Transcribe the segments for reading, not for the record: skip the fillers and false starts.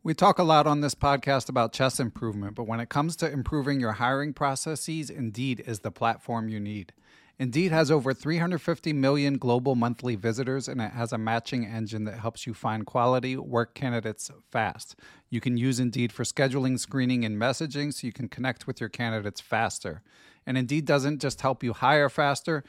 We talk a lot on this podcast about chess improvement, but when it comes to improving your hiring processes, Indeed is the platform you need. Indeed has over 350 million global monthly visitors, and it has a matching engine that helps you find quality work candidates fast. You can use Indeed for scheduling, screening, and messaging so you can connect with your candidates faster. And Indeed doesn't just help you hire faster.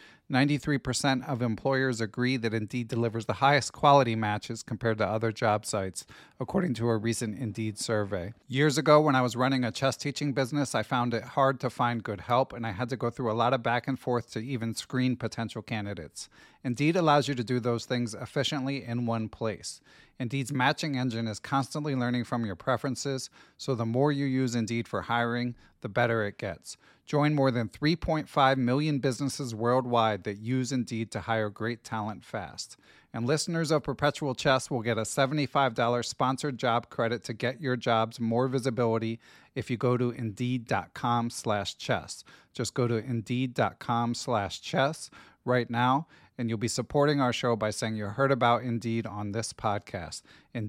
93% of employers agree that Indeed delivers the highest quality matches compared to other job sites, according to a recent Indeed survey. Years ago, when I was running a chess teaching business, I found it hard to find good help, and I had to go through a lot of back and forth to even screen potential candidates. Indeed allows you to do those things efficiently in one place. Indeed's matching engine is constantly learning from your preferences, so the more you use Indeed for hiring, the better it gets. Join more than 3.5 million businesses worldwide that use Indeed to hire great talent fast. And listeners of Perpetual Chess will get a $75 sponsored job credit to get your jobs more visibility if you go to Indeed.com/chess. Just go to Indeed.com/chess right now, and you'll be supporting our show by saying you heard about Indeed on this podcast.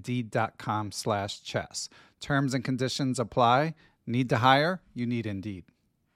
Indeed.com/chess. Terms and conditions apply. Need to hire? You need Indeed.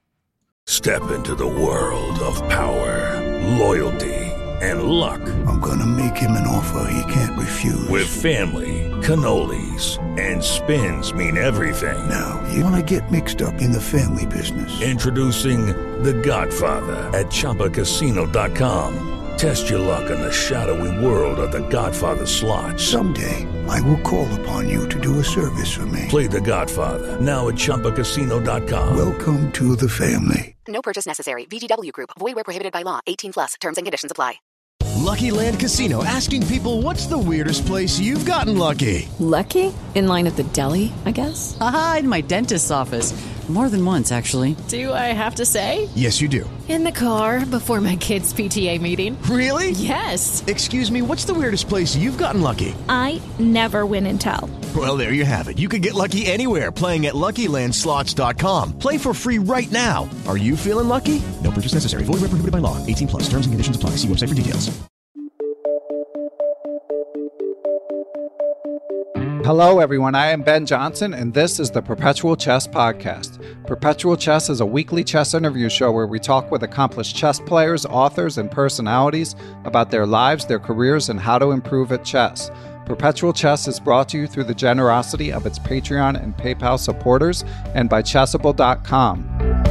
Step into the world of power, loyalty, and luck. I'm gonna make him an offer he can't refuse. With family, cannolis, and spins mean everything. Now, you wanna get mixed up in the family business. Introducing The Godfather at ChumbaCasino.com. Test your luck in the shadowy world of The Godfather slot. Someday, I will call upon you to do a service for me. Play The Godfather now at ChumbaCasino.com. Welcome to the family. No purchase necessary. VGW Group. Void where prohibited by law. 18 plus. Terms and conditions apply. Lucky Land Casino, asking people, what's the weirdest place you've gotten lucky? Lucky? In line at the deli, I guess? Aha, in my dentist's office. More than once, actually. Do I have to say? Yes, you do. In the car before my kids' PTA meeting. Really? Yes. Excuse me, what's the weirdest place you've gotten lucky? I never win and tell. Well, there you have it. You can get lucky anywhere, playing at LuckyLandSlots.com. Play for free right now. Are you feeling lucky? No purchase necessary. Void where prohibited by law. 18 plus. Terms and conditions apply. See website for details. Hello, everyone. I am Ben Johnson, and this is the Perpetual Chess Podcast. Perpetual Chess is a weekly chess interview show where we talk with accomplished chess players, authors, and personalities about their lives, their careers, and how to improve at chess. Perpetual Chess is brought to you through the generosity of its Patreon and PayPal supporters and by Chessable.com.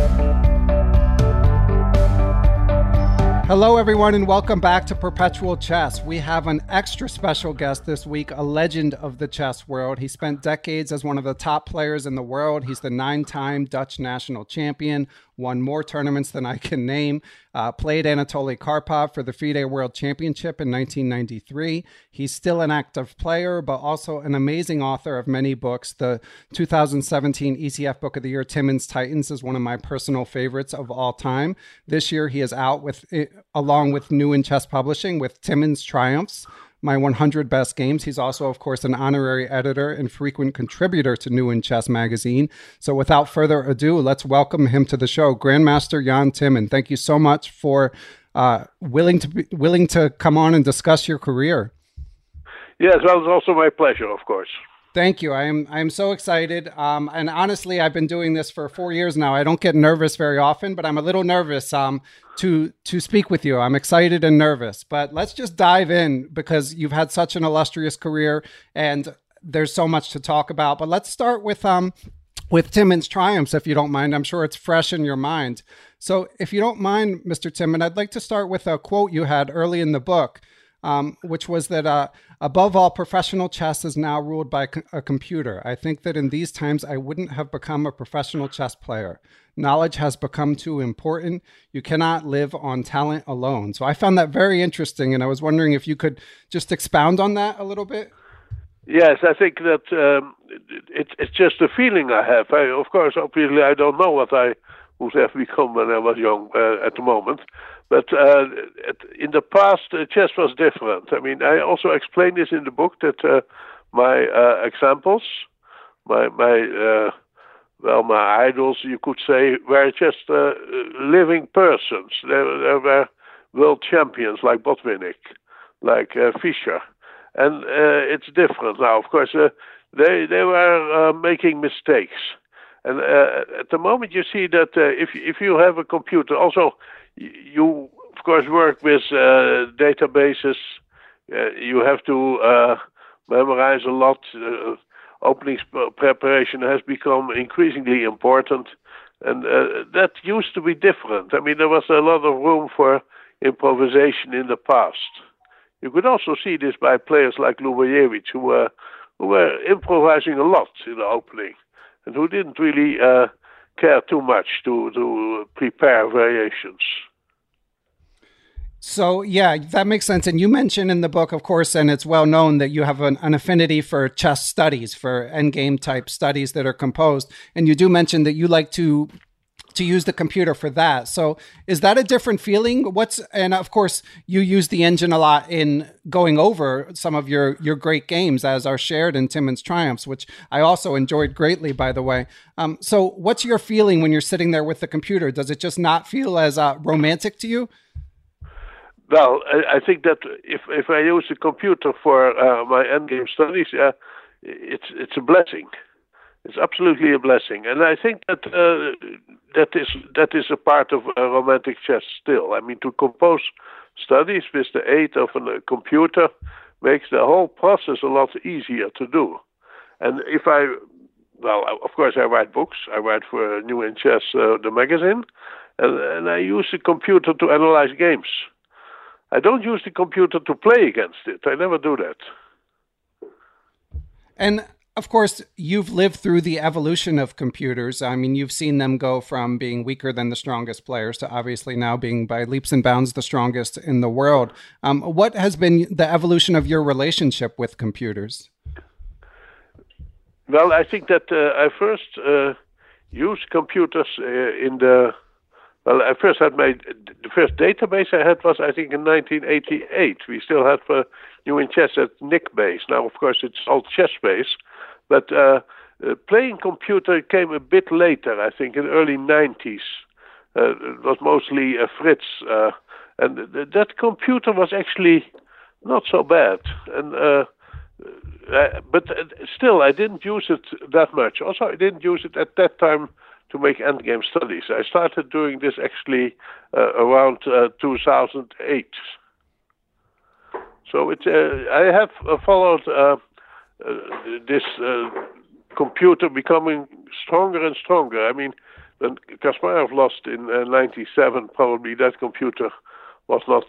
Hello, everyone, and welcome back to Perpetual Chess. We have an extra special guest this week, a legend of the chess world. He spent decades as one of the top players in the world. He's the 9-time Dutch national champion, won more tournaments than I can name, played Anatoly Karpov for the FIDE World Championship in 1993. He's still an active player, but also an amazing author of many books. The 2017 ECF Book of the Year, Timmins Titans, is one of my personal favorites of all time. This year, he is out along with New in Chess Publishing with Timmins Triumphs, My 100 Best Games. He's also, of course, an honorary editor and frequent contributor to New in Chess magazine. So without further ado, let's welcome him to the show. Grandmaster Jan Timman, thank you so much for willing to come on and discuss your career. Yes, well, it's also my pleasure, of course. Thank you. I am so excited. And honestly, I've been doing this for 4 years now. I don't get nervous very often, but I'm a little nervous to speak with you. I'm excited and nervous, but let's just dive in because you've had such an illustrious career and there's so much to talk about. But let's start with Timmins Triumphs, if you don't mind. I'm sure it's fresh in your mind. So if you don't mind, Mr. Timman, I'd like to start with a quote you had early in the book, which was that above all, professional chess is now ruled by a computer. I think that in these times, I wouldn't have become a professional chess player. Knowledge has become too important. You cannot live on talent alone. So I found that very interesting, and I was wondering if you could just expound on that a little bit. Yes, I think that it's just a feeling I have. Of course, obviously, I don't know what I would have become when I was young at the moment. But in the past, chess was different. I mean, I also explain this in the book that my examples, my idols, you could say, were just living persons. There were world champions like Botvinnik, like Fischer. And it's different now. Of course, they were making mistakes. And at the moment, you see that if you have a computer, also you of course work with databases. You have to memorize a lot. Opening preparation has become increasingly important, and that used to be different. I mean, there was a lot of room for improvisation in the past. You could also see this by players like Lubojevich, who were improvising a lot in the opening, and who didn't really care too much to prepare variations. So, yeah, that makes sense. And you mentioned in the book, of course, and it's well known that you have an affinity for chess studies, for endgame type studies that are composed. And you do mention that you like to use the computer for that. So is that a different feeling? And of course, you use the engine a lot in going over some of your great games, as are shared in Timmins Triumphs, which I also enjoyed greatly, by the way. So what's your feeling when you're sitting there with the computer? Does it just not feel as romantic to you? Well, I think that if I use the computer for my endgame studies, it's a blessing. It's absolutely a blessing, and I think that that is a part of romantic chess still. I mean, to compose studies with the aid of a computer makes the whole process a lot easier to do. And of course, I write books. I write for New in Chess, the magazine, and I use the computer to analyze games. I don't use the computer to play against it. I never do that. And of course, you've lived through the evolution of computers. I mean, you've seen them go from being weaker than the strongest players to obviously now being by leaps and bounds the strongest in the world. What has been the evolution of your relationship with computers? Well, I think that I first used computers I first had the first database I had was, I think, in 1988. We still had for New in Chess at Nickbase. Now, of course, it's all ChessBase. But playing computer came a bit later, I think, in the early 90s. It was mostly Fritz. And that computer was actually not so bad. But still, I didn't use it that much. Also, I didn't use it at that time to make endgame studies. I started doing this actually around 2008. So I have followed this computer becoming stronger and stronger. I mean, when Kasparov lost in 97, probably that computer was not,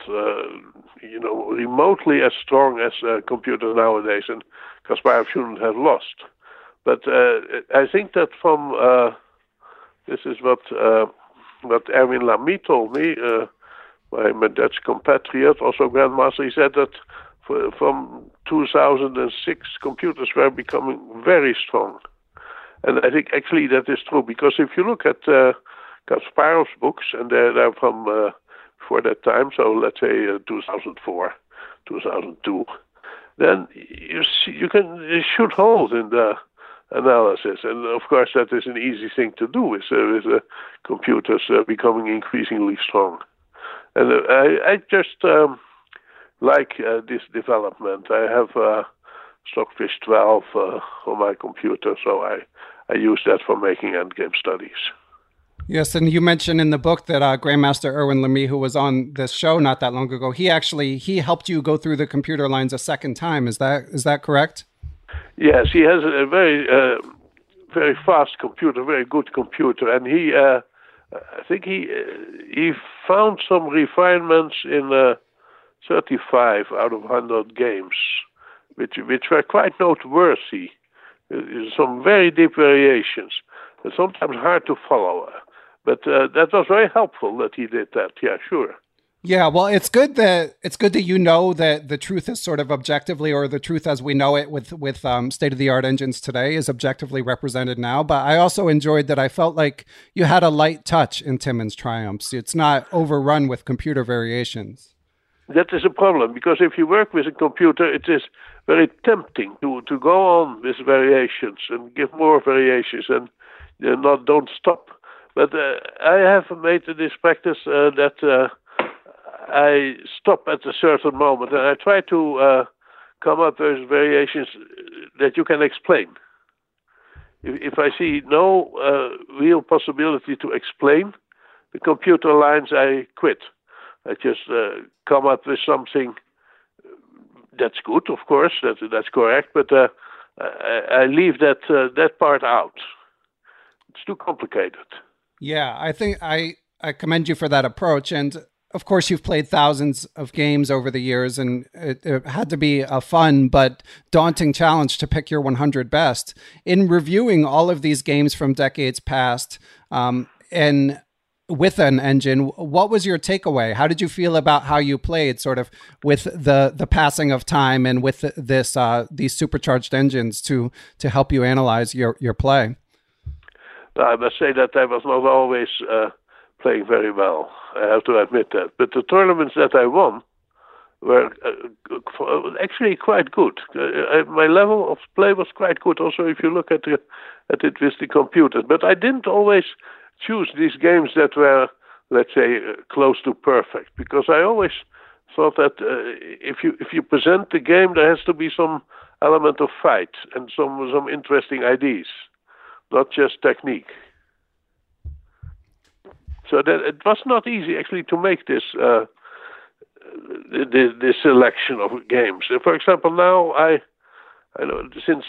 remotely as strong as computers nowadays, and Kasparov shouldn't have lost. But I think that from this is what Erwin Lamy told me, my Dutch compatriot, also grandmaster. He said that from 2006, computers were becoming very strong. And I think actually that is true, because if you look at Kasparov's books, and they're from before that time, so let's say 2004, 2002, then you should hold in the analysis. And of course, that is an easy thing to do with computers becoming increasingly strong. And I just like this development. I have Stockfish 12 on my computer, so I use that for making endgame studies. Yes, and you mentioned in the book that Grandmaster Erwin Lamy, who was on this show not that long ago, he helped you go through the computer lines a second time. Is that correct? Yes, he has a very very fast computer, very good computer, and he I think he found some refinements in 35 out of 100 games, which were quite noteworthy. Some very deep variations, and sometimes hard to follow. But that was very helpful that he did that. Yeah, sure. Yeah, well, it's good that you know that the truth is sort of objectively, or the truth as we know it with state-of-the-art engines today is objectively represented now. But I also enjoyed that I felt like you had a light touch in Timmins Triumphs. It's not overrun with computer variations. That is a problem, because if you work with a computer, it is very tempting to go on with variations and give more variations and don't stop. But I have made this practice that I stop at a certain moment, and I try to come up with variations that you can explain. If I see no real possibility to explain the computer lines, I quit. I just come up with something that's good, of course, that's correct, but I leave that part out. It's too complicated. Yeah, I think I commend you for that approach. And of course, you've played thousands of games over the years, and it had to be a fun but daunting challenge to pick your 100 best. In reviewing all of these games from decades past, and with an engine, what was your takeaway? How did you feel about how you played, sort of with the passing of time and with these supercharged engines to help you analyze your play? I must say that I was not always playing very well. I have to admit that. But the tournaments that I won were actually quite good. My level of play was quite good. Also, if you look at it with the computers. But I didn't always choose these games that were, let's say, close to perfect, because I always thought that if you present the game, there has to be some element of fight and some interesting ideas, not just technique. So that it was not easy actually to make this selection of games. For example, now I know since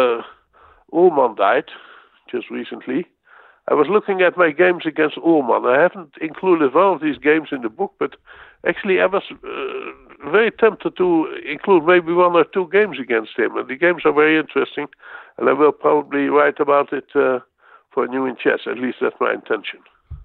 Ullmann died just recently, I was looking at my games against Ullmann. I haven't included one of these games in the book, but actually I was very tempted to include maybe one or two games against him. And the games are very interesting, and I will probably write about it for New in Chess. At least that's my intention.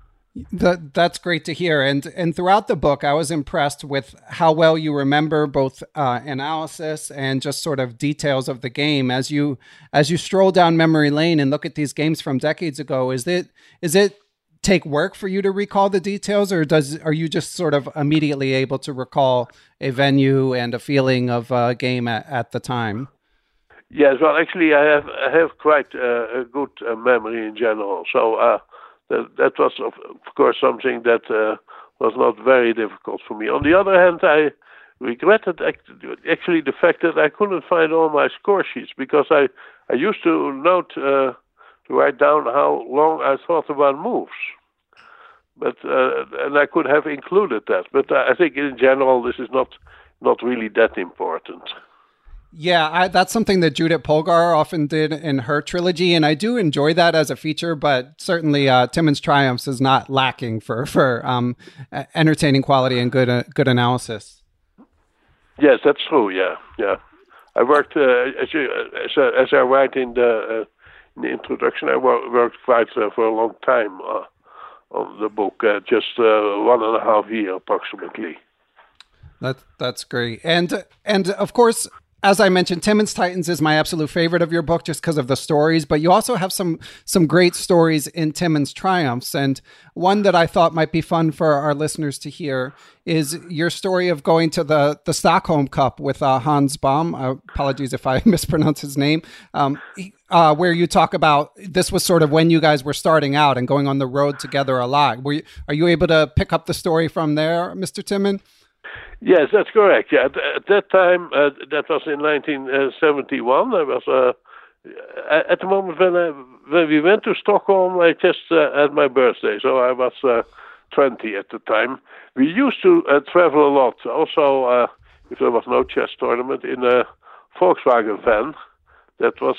That's great to hear. And throughout the book, I was impressed with how well you remember both analysis and just sort of details of the game as you stroll down memory lane and look at these games from decades ago. Is it take work for you to recall the details, or are you just sort of immediately able to recall a venue and a feeling of a game at the time? Yes, well, actually, I have quite a good memory in general. So. That was, of course, something that was not very difficult for me. On the other hand, I regretted actually the fact that I couldn't find all my score sheets, because I used to note, to write down how long I thought about moves. But and I could have included that. But I think in general, this is not really that important. Yeah, that's something that Judith Polgar often did in her trilogy, and I do enjoy that as a feature, but certainly Timon's Triumphs is not lacking for entertaining quality and good analysis. Yes, that's true, yeah. I worked, as I write in the introduction, I worked quite for a long time on the book, just 1.5 years approximately. That's great. And of course, as I mentioned, Timon's Titans is my absolute favorite of your book just because of the stories, but you also have some great stories in Timon's Triumphs. And one that I thought might be fun for our listeners to hear is your story of going to the Stockholm Cup with Hans Baum. Apologies if I mispronounce his name, where you talk about this was sort of when you guys were starting out and going on the road together a lot. Are you able to pick up the story from there, Mr. Timon? Yes, that's correct. Yeah, at that time, that was in 1971. I was at the moment when we went to Stockholm. I just had my birthday, so I was 20 at the time. We used to travel a lot. Also, if there was no chess tournament, in a Volkswagen van that was,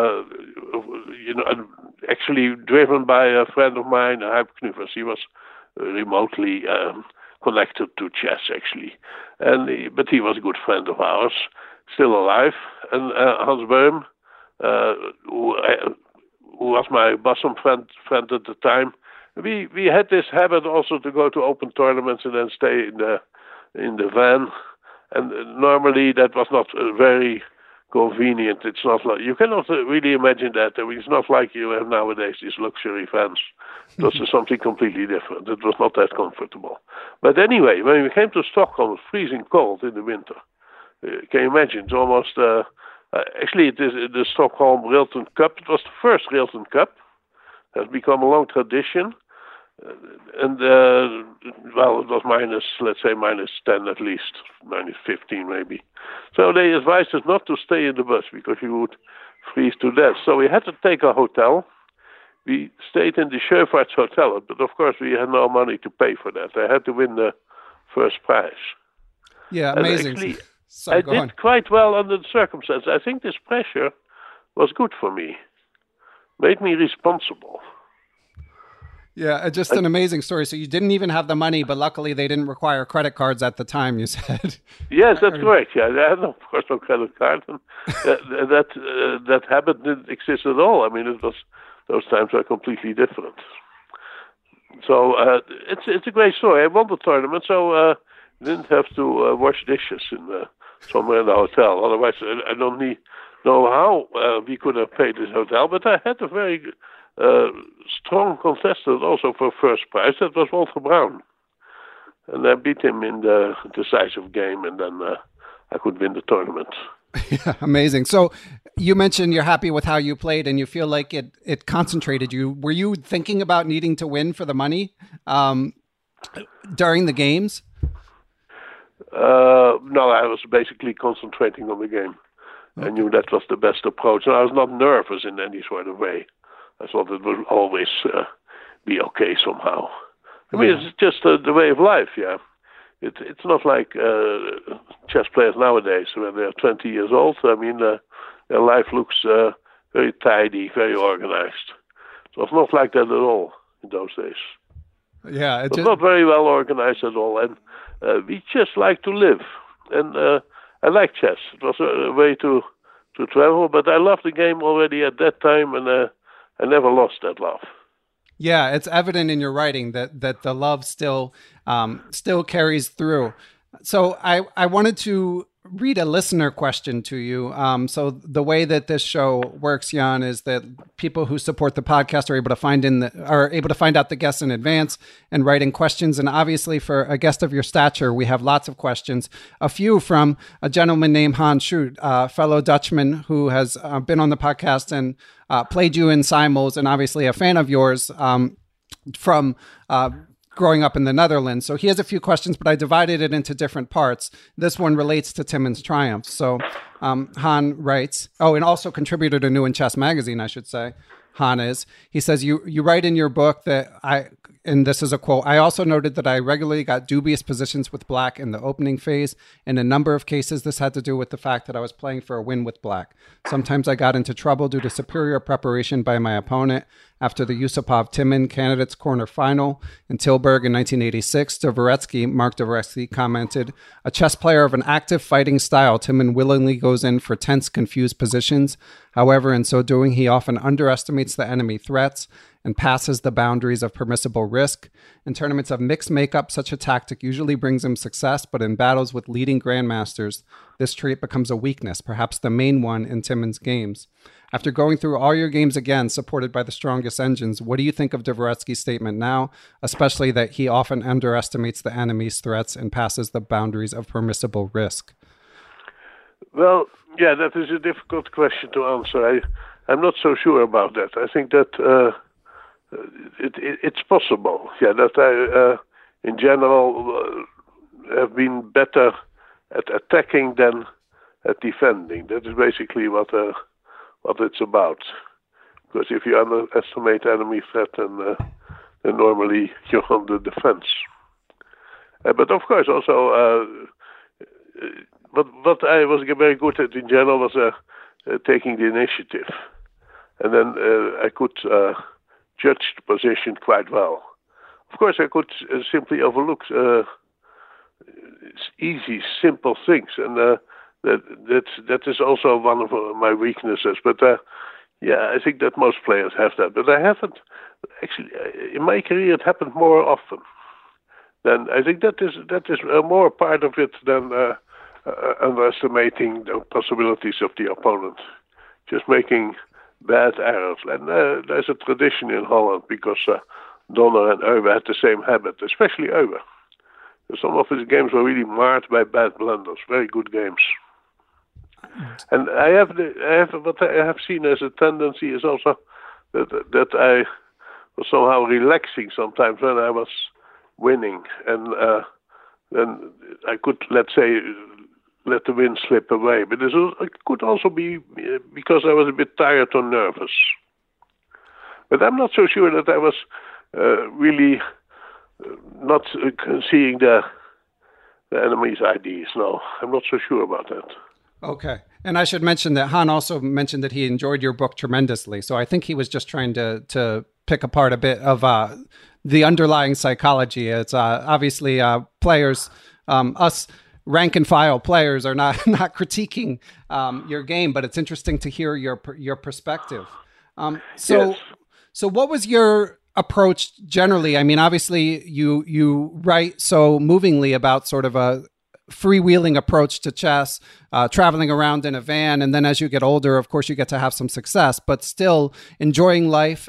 actually driven by a friend of mine, Huip Knuvers. He was remotely connected to chess, actually, but he was a good friend of ours, still alive. And Hans Baum, who was my bosom friend at the time, we had this habit also to go to open tournaments and then stay in the van. And normally that was not very convenient. It's not like you cannot really imagine that. I mean, it's not like you have nowadays these luxury vans. This is something completely different. It was not that comfortable. But anyway, when we came to Stockholm, it was freezing cold in the winter. Can you imagine? It's almost actually it is the Stockholm Railton Cup. It was the first Railton Cup. It has become a long tradition. And well, it was -10 at least, -15 maybe. So they advised us not to stay in the bus because you would freeze to death. So we had to take a hotel. We stayed in the Sjöfarts Hotel, but of course we had no money to pay for that. I had to win the first prize. Yeah, amazing. And actually, Sorry, I did quite well under the circumstances. I think this pressure was good for me. Made me responsible. Yeah, just an amazing story. So you didn't even have the money, but luckily they didn't require credit cards at the time, you said. Yes, that's correct. Yeah, I had, of course, no credit card. And that habit didn't exist at all. I mean, those times are completely different. So it's a great story. I won the tournament, so I didn't have to wash dishes somewhere in the hotel. Otherwise, I don't know how we could have paid this hotel. But I had a very strong contestant also for first prize. That was Walter Brown. And I beat him in the decisive game, and then I could win the tournament. Yeah, amazing. So you mentioned you're happy with how you played and you feel like it concentrated you. Were you thinking about needing to win for the money during the games? No, I was basically concentrating on the game. Okay. I knew that was the best approach. And I was not nervous in any sort of way. I thought it would always be okay somehow. I mean, it's just the way of life, yeah. It's not like chess players nowadays when they're 20 years old. I mean, their life looks very tidy, very organized. So it's not like that at all in those days. Yeah, it's not very well organized at all. And we just like to live. And I like chess. It was a way to travel, but I loved the game already at that time, and I never lost that love. Yeah, it's evident in your writing that the love still carries through. So I wanted to read a listener question to you. So the way that this show works, Jan, is that people who support the podcast are able to find out the guests in advance and write in questions. And obviously, for a guest of your stature, we have lots of questions. A few from a gentleman named Hans Schut, a fellow Dutchman who has been on the podcast and played you in Simons, and obviously a fan of yours from growing up in the Netherlands. So he has a few questions, but I divided it into different parts. This one relates to Timon's triumphs. So Han writes, and also contributor to New in Chess magazine, I should say. Han is. He says, you write in your book that and this is a quote, I also noted that I regularly got dubious positions with black in the opening phase. In a number of cases, this had to do with the fact that I was playing for a win with black. Sometimes I got into trouble due to superior preparation by my opponent. After the Yusupov Timon Candidates Corner final in Tilburg in 1986, Mark Dvoretsky commented, a chess player of an active fighting style, Timon willingly goes in for tense, confused positions. However, in so doing, he often underestimates the enemy threats and passes the boundaries of permissible risk. In tournaments of mixed makeup, such a tactic usually brings him success, but in battles with leading grandmasters, this trait becomes a weakness, perhaps the main one in Timon's games. After going through all your games again, supported by the strongest engines, what do you think of Dvoretsky's statement now, especially that he often underestimates the enemy's threats and passes the boundaries of permissible risk? Well, yeah, that is a difficult question to answer. I'm not so sure about that. I think that it's possible, yeah, that I, in general, have been better at attacking than at defending. That is basically what it's about. Because if you underestimate enemy threat, then normally you're on the defense. But of course, also, what I was very good at in general was taking the initiative. And then I could judge the position quite well. Of course, I could simply overlook easy, simple things, and that is also one of my weaknesses. But yeah, I think that most players have that. But I haven't actually. In my career, it happened more often. Then I think that is more part of it than underestimating the possibilities of the opponent, just making bad errors. And there's a tradition in Holland because Donner and Euwe had the same habit, especially Euwe. Some of his games were really marred by bad blunders, very good games. And what I have seen as a tendency is also that I was somehow relaxing sometimes when I was winning, and then I could, let's say, let the wind slip away. But it could also be because I was a bit tired or nervous. But I'm not so sure that I was really not seeing the enemy's ideas. No, I'm not so sure about that. Okay. And I should mention that Han also mentioned that he enjoyed your book tremendously. So I think he was just trying to pick apart a bit of the underlying psychology. It's obviously players, us rank and file players are not critiquing your game, but it's interesting to hear your perspective. Yes. So what was your approach generally? I mean, obviously you write so movingly about sort of a freewheeling approach to chess, traveling around in a van. And then as you get older, of course, you get to have some success, but still enjoying life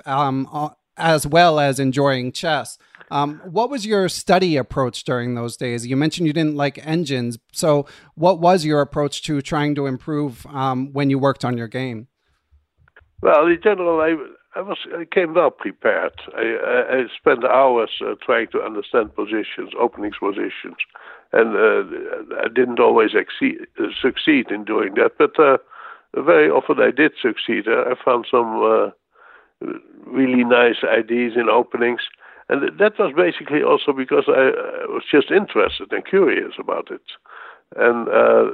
as well as enjoying chess. What was your study approach during those days? You mentioned you didn't like engines. So what was your approach to trying to improve when you worked on your game? Well, in general, I came well prepared. I spent hours trying to understand openings positions, and I didn't always succeed in doing that. But very often I did succeed. I found some really nice ideas in openings, and that was basically also because I was just interested and curious about it. And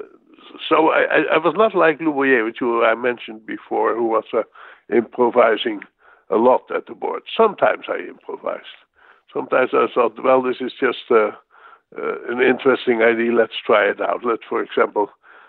so I was not like Louvoyer, who I mentioned before, who was improvising a lot at the board. Sometimes I improvised. Sometimes I thought, well, this is just an interesting idea. Let's try it out. For example,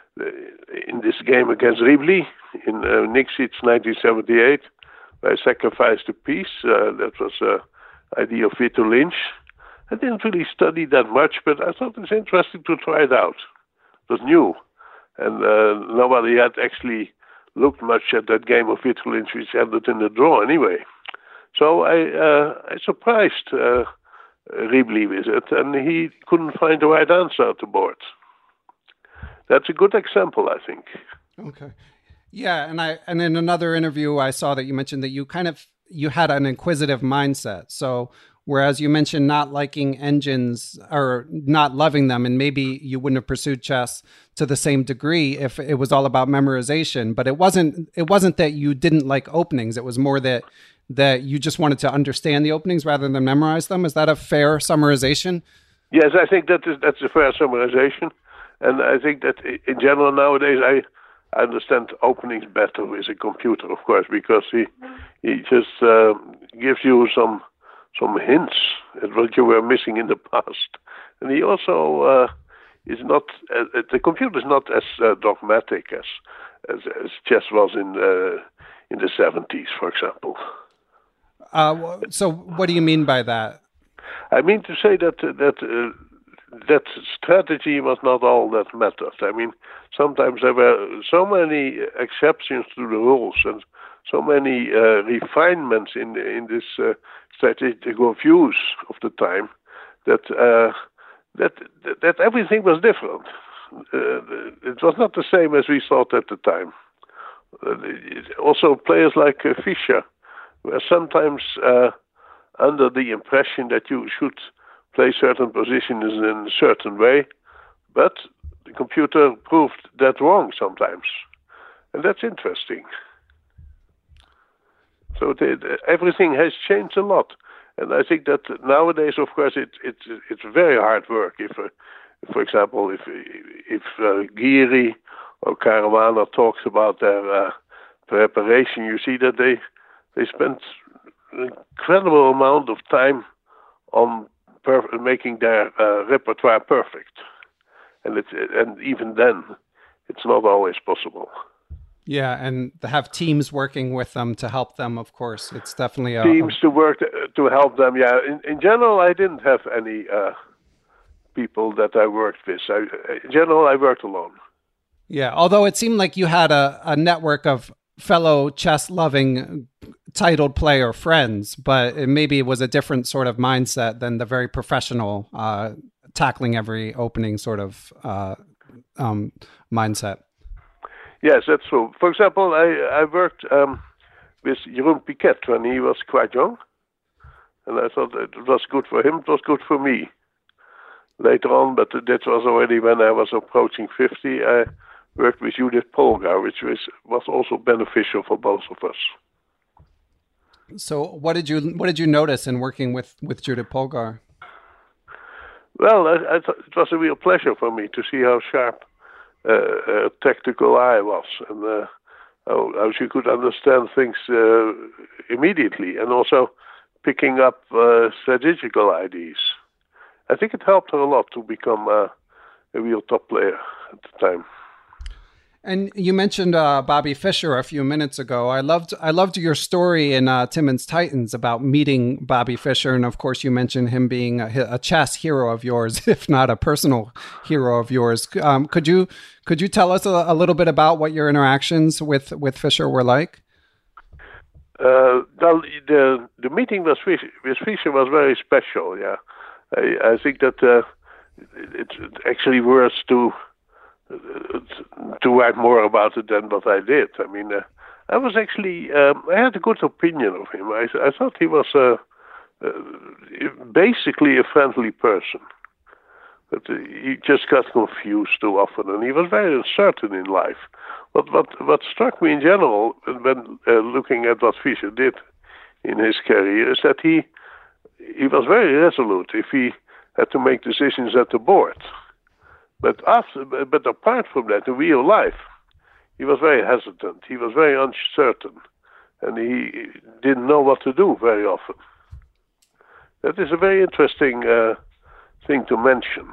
in this game against Ribli in Nixitz 1978, I sacrificed a piece. That was an idea of Vito Lynch. I didn't really study that much, but I thought it was interesting to try it out. It was new. And nobody had actually looked much at that game of Vito Lynch, which ended in a draw anyway. So I surprised Ribli with it, and he couldn't find the right answer at the board. That's a good example, I think. Okay. Yeah, and in another interview, I saw that you mentioned that you had an inquisitive mindset. So whereas you mentioned not liking engines or not loving them, and maybe you wouldn't have pursued chess to the same degree if it was all about memorization, but it wasn't that you didn't like openings. It was more that you just wanted to understand the openings rather than memorize them. Is that a fair summarization? Yes, I think that's a fair summarization. And I think that in general nowadays I understand openings better with a computer, of course, because he just gives you some hints at what you were missing in the past. And he also is not, the computer is not as dogmatic as chess was in the 70s, for example. So what do you mean by that? I mean to say that strategy was not all that mattered. I mean, sometimes there were so many exceptions to the rules and so many refinements in this strategical views of the time that everything was different. It was not the same as we thought at the time. Also, players like Fischer were sometimes under the impression that you should play certain positions in a certain way, but the computer proved that wrong sometimes. And that's interesting. So everything has changed a lot. And I think that nowadays, of course, it's very hard work. If for example, if Giri or Caruana talks about their preparation, you see that they spend an incredible amount of time on making their repertoire perfect, and even then, it's not always possible. Yeah, and to have teams working with them to help them, of course, it's definitely teams to work to help them. Yeah, in general, I didn't have any people that I worked with. In general, I worked alone. Yeah, although it seemed like you had a network of fellow chess-loving titled player friends, but maybe it was a different sort of mindset than the very professional tackling every opening sort of mindset. Yes, that's true. For example, I worked with Jeroen Piquet when he was quite young, and I thought it was good for him, it was good for me. later on, but that was already when I was approaching 50. I worked with Judith Polgar, which was also beneficial for both of us. So what did you notice in working with Judith Polgar? Well, I thought it was a real pleasure for me to see how sharp tactical eye was, and how she could understand things immediately, and also picking up strategical ideas. I think it helped her a lot to become a real top player at the time. And you mentioned Bobby Fischer a few minutes ago. I loved your story in Timmins Titans about meeting Bobby Fischer, and of course you mentioned him being a chess hero of yours, if not a personal hero of yours. Could you tell us a little bit about what your interactions with Fischer were like? The meeting with Fischer was very special. Yeah, I think that it's actually worth to write more about it than what I did. I mean, I was actually I had a good opinion of him. I thought he was basically a friendly person, but he just got confused too often, and he was very uncertain in life. What struck me in general when looking at what Fischer did in his career is that he was very resolute if he had to make decisions at the board. But apart from that, in real life, he was very hesitant. He was very uncertain, and he didn't know what to do very often. That is a very interesting thing to mention.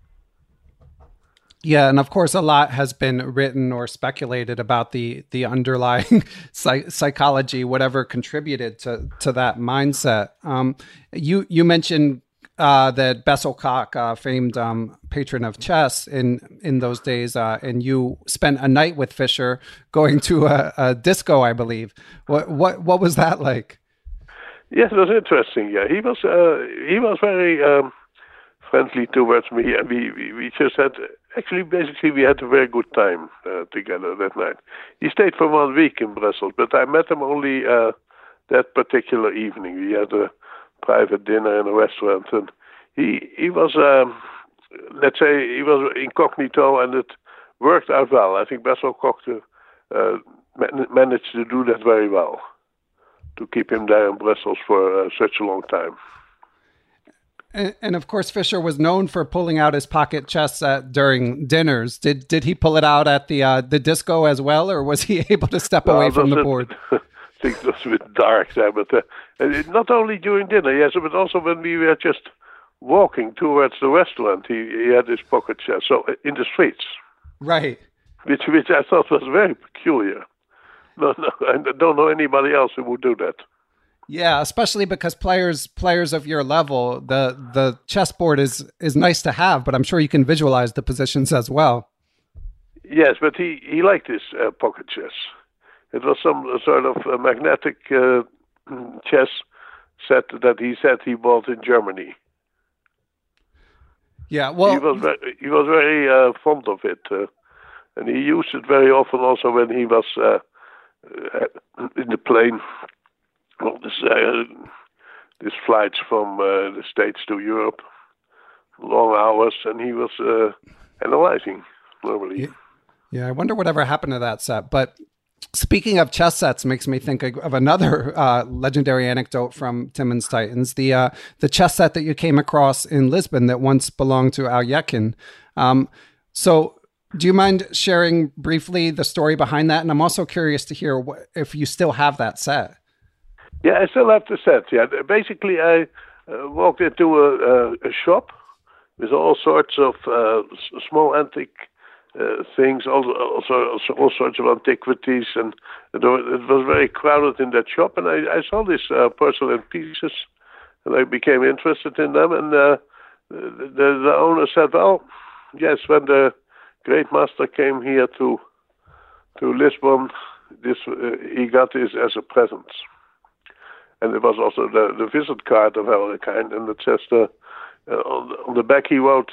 Yeah, and of course, a lot has been written or speculated about the underlying psychology, whatever contributed to that mindset. You mentioned that Bessel Koch, famed patron of chess in those days, and you spent a night with Fischer going to a disco, I believe. What was that like? Yes, it was interesting. Yeah, he was very friendly towards me, and we just had basically we had a very good time together that night. He stayed for 1 week in Brussels, but I met him only that particular evening. We had a private dinner in a restaurant, and he was let's say he was incognito, and it worked out well. I think Bessel Koch managed to do that very well, to keep him there in Brussels for such a long time. And of course, Fischer was known for pulling out his pocket chess set during dinners. Did he pull it out at the disco as well, or was he able to step away from the board? I think it was a bit dark there, but not only during dinner, yes, but also when we were just walking towards the restaurant, he had his pocket chess. So in the streets, right? Which I thought was very peculiar. No, I don't know anybody else who would do that. Yeah, especially because players of your level, the chessboard is nice to have, but I'm sure you can visualize the positions as well. Yes, but he liked his pocket chess. It was some sort of magnetic chess set that he said he bought in Germany. Yeah, well, he was very fond of it, and he used it very often also when he was in the plane. Well, this flights from the States to Europe, long hours, and he was analyzing normally. Yeah, I wonder whatever happened to that set. But speaking of chess sets, makes me think of another legendary anecdote from Timmins Titans, the chess set that you came across in Lisbon that once belonged to Al Yekin. So do you mind sharing briefly the story behind that? And I'm also curious to hear if you still have that set. Yeah, I still have the set. Yeah, basically, I walked into a shop with all sorts of small antique things, also all sorts of antiquities, and it was very crowded in that shop. And I saw these porcelain pieces, and I became interested in them. And the owner said, "Well, yes, when the great master came here to Lisbon, he got this as a present." And it was also the visit card of Elrekind, and it says on the back he wrote,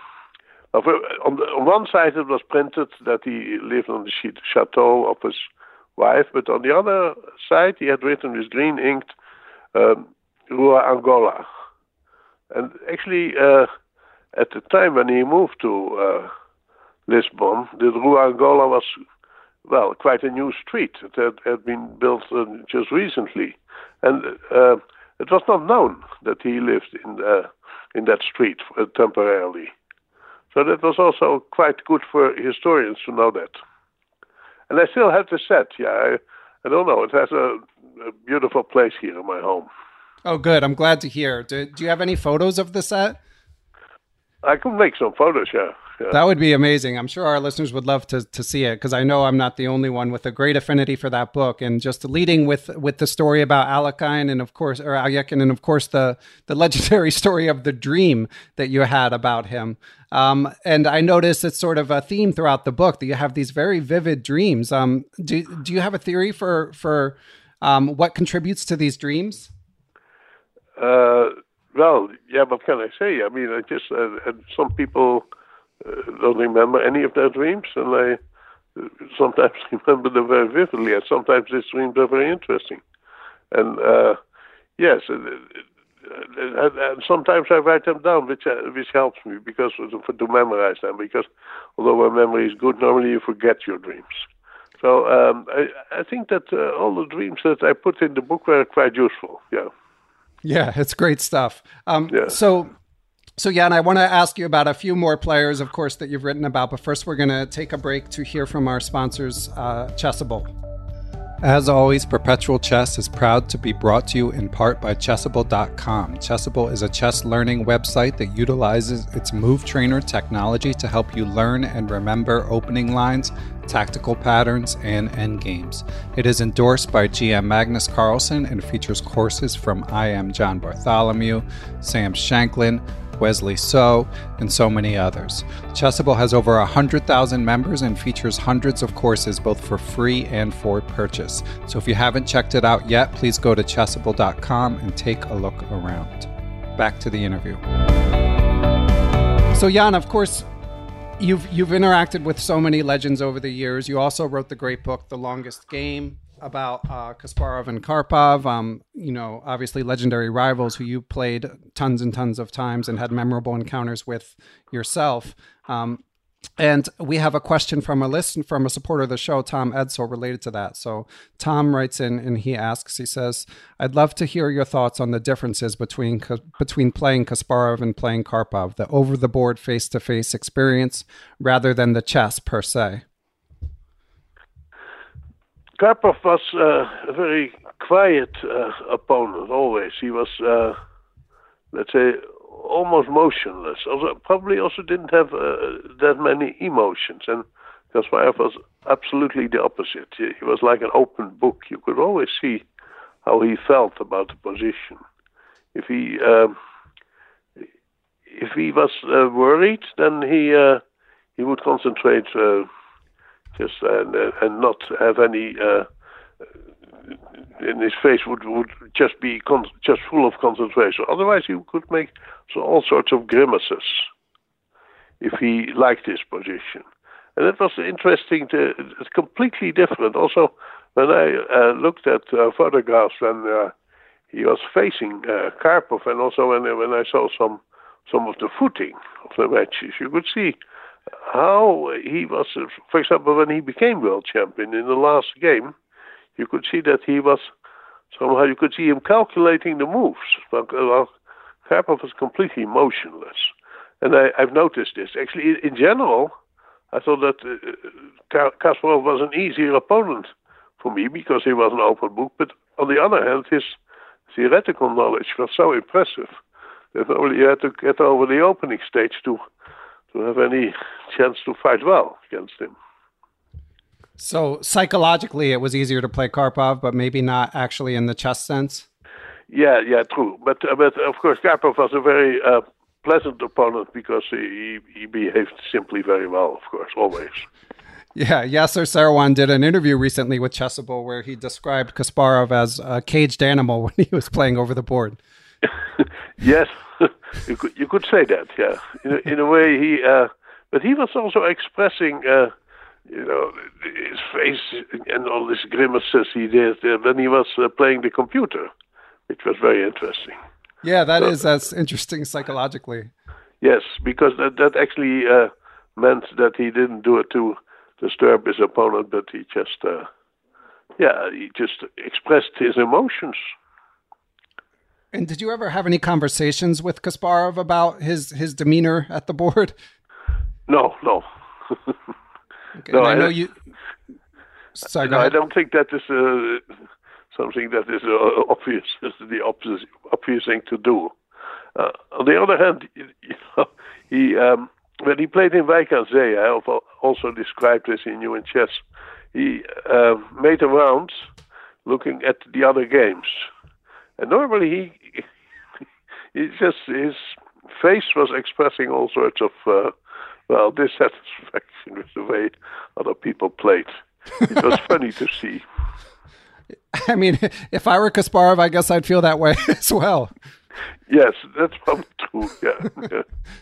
on one side it was printed that he lived on the chateau of his wife, but on the other side he had written with green inked Rua Angola. And actually at the time when he moved to Lisbon, the Rua Angola was, well, quite a new street. It had been built just recently. And it was not known that he lived in that street temporarily. So that was also quite good for historians to know that. And I still have the set. Yeah, I don't know. It has a beautiful place here in my home. Oh, good. I'm glad to hear. Do you have any photos of the set? I could make some photos, yeah. That would be amazing. I'm sure our listeners would love to see it, because I know I'm not the only one with a great affinity for that book. And just leading with the story about Alekhine and of course the legendary story of the dream that you had about him. And I noticed it's sort of a theme throughout the book that you have these very vivid dreams. Do you have a theory for what contributes to these dreams? Well, yeah, what can I say? I mean, some people don't remember any of their dreams, and I sometimes remember them very vividly, and sometimes these dreams are very interesting. And yes, and sometimes I write them down, which helps me because to memorize them. Because although my memory is good, normally you forget your dreams. So I think that all the dreams that I put in the book were quite useful. Yeah. Yeah, it's great stuff. Yeah. So Jan, I want to ask you about a few more players, of course, that you've written about. But first, we're going to take a break to hear from our sponsors, Chessable. As always, Perpetual Chess is proud to be brought to you in part by Chessable.com. Chessable is a chess learning website that utilizes its Move Trainer technology to help you learn and remember opening lines, tactical patterns, and endgames. It is endorsed by GM Magnus Carlsen and features courses from IM John Bartholomew, Sam Shanklin, Wesley So, and so many others. Chessable has over 100,000 members and features hundreds of courses both for free and for purchase. So if you haven't checked it out yet, please go to Chessable.com and take a look around. Back to the interview. So Jan, of course, you've interacted with so many legends over the years. You also wrote the great book, The Longest Game, about Kasparov and Karpov, obviously legendary rivals who you played tons and tons of times and had memorable encounters with yourself. And we have a question from a supporter of the show, Tom Edsel, related to that. So Tom writes in and he says, I'd love to hear your thoughts on the differences between playing Kasparov and playing Karpov, the over-the-board face-to-face experience rather than the chess per se. Karpov was a very quiet opponent, always. He was, let's say, almost motionless. Probably also didn't have that many emotions. And Kasparov was absolutely the opposite. He was like an open book. You could always see how he felt about the position. If he was worried, then he would concentrate and not have any. And his face would just be just full of concentration. Otherwise, he could make all sorts of grimaces if he liked his position. And it was interesting. It's completely different. Also, when I looked at photographs when he was facing Karpov, and also when I saw some of the footing of the matches, you could see how he was, for example, when he became world champion in the last game, you could see that he was, somehow you could see him calculating the moves. But Karpov was completely motionless. And I've noticed this. Actually, in general, I thought that Kasparov was an easier opponent for me because he was an open book. But on the other hand, his theoretical knowledge was so impressive that only you had to get over the opening stage to have any chance to fight well against him. So psychologically, it was easier to play Karpov, but maybe not actually in the chess sense? Yeah, true. But of course, Karpov was a very pleasant opponent because he behaved simply very well, of course, always. Yeah, Yasser Seirawan did an interview recently with Chessable where he described Kasparov as a caged animal when he was playing over the board. Yes, you could say that, yeah. In a way, but he was also expressing, his face and all these grimaces he did when he was playing the computer, which was very interesting. Yeah, that's interesting psychologically. Yes, because that actually meant that he didn't do it to disturb his opponent, but he just expressed his emotions. And did you ever have any conversations with Kasparov about his demeanor at the board? No. Okay. No, I know you. Sorry, go ahead. I don't think that is something that is obvious. It's the obvious thing to do. On the other hand, he when he played in Wijk aan Zee, I have also described this in You in Chess. He made the rounds looking at the other games, and normally his face was expressing all sorts of dissatisfaction with the way other people played. It was funny to see. I mean, if I were Kasparov, I guess I'd feel that way as well. Yes, that's probably true. Yeah.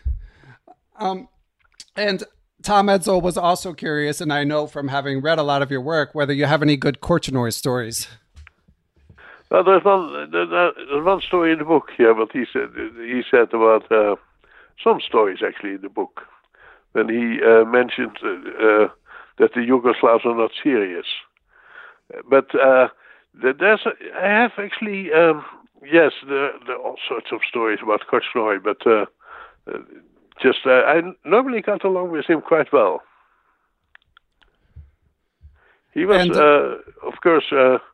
And Tom Edsall was also curious, and I know from having read a lot of your work, whether you have any good Korchnoi stories. Well, there's one story in the book here, but he said about some stories actually in the book when he mentioned that the Yugoslavs are not serious. But I have actually, yes, there are all sorts of stories about Korchnoi, but I normally got along with him quite well. He was, of course,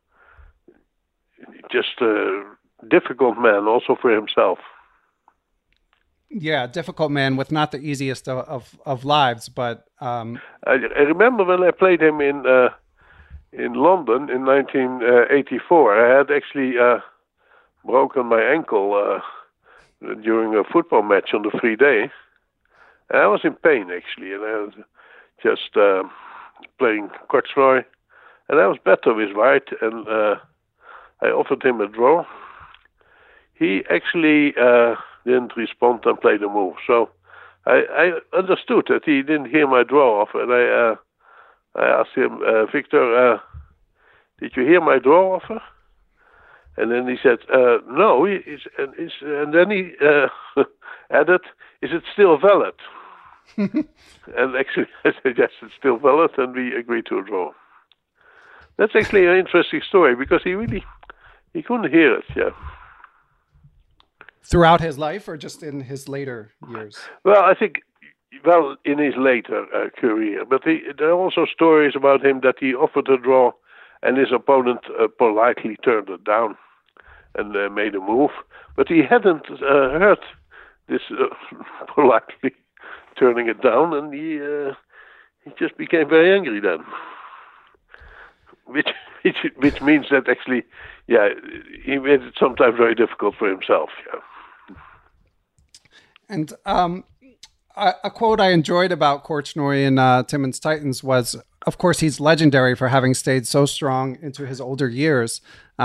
just a difficult man, also for himself. Yeah, difficult man with not the easiest of lives, but I remember when I played him in London in 1984. I had actually broken my ankle during a football match on the free day. I was in pain actually, and I was just playing Korchnoi, and I was better with white, and I offered him a draw. He actually didn't respond and play the move. So I understood that he didn't hear my draw offer, and I asked him, Victor, did you hear my draw offer? And then he said, no. And then he added, is it still valid? And actually, I said, yes, it's still valid, and we agreed to a draw. That's actually an interesting story, because he couldn't hear it, yeah. Throughout his life, or just in his later years? Well, I think, in his later career. But there are also stories about him that he offered a draw, and his opponent politely turned it down and made a move. But he hadn't heard this politely turning it down, and he just became very angry then. Which means that actually, yeah, he made it sometimes very difficult for himself. Yeah. And a quote I enjoyed about Korchnoi in Timmins Titans was, of course, he's legendary for having stayed so strong into his older years.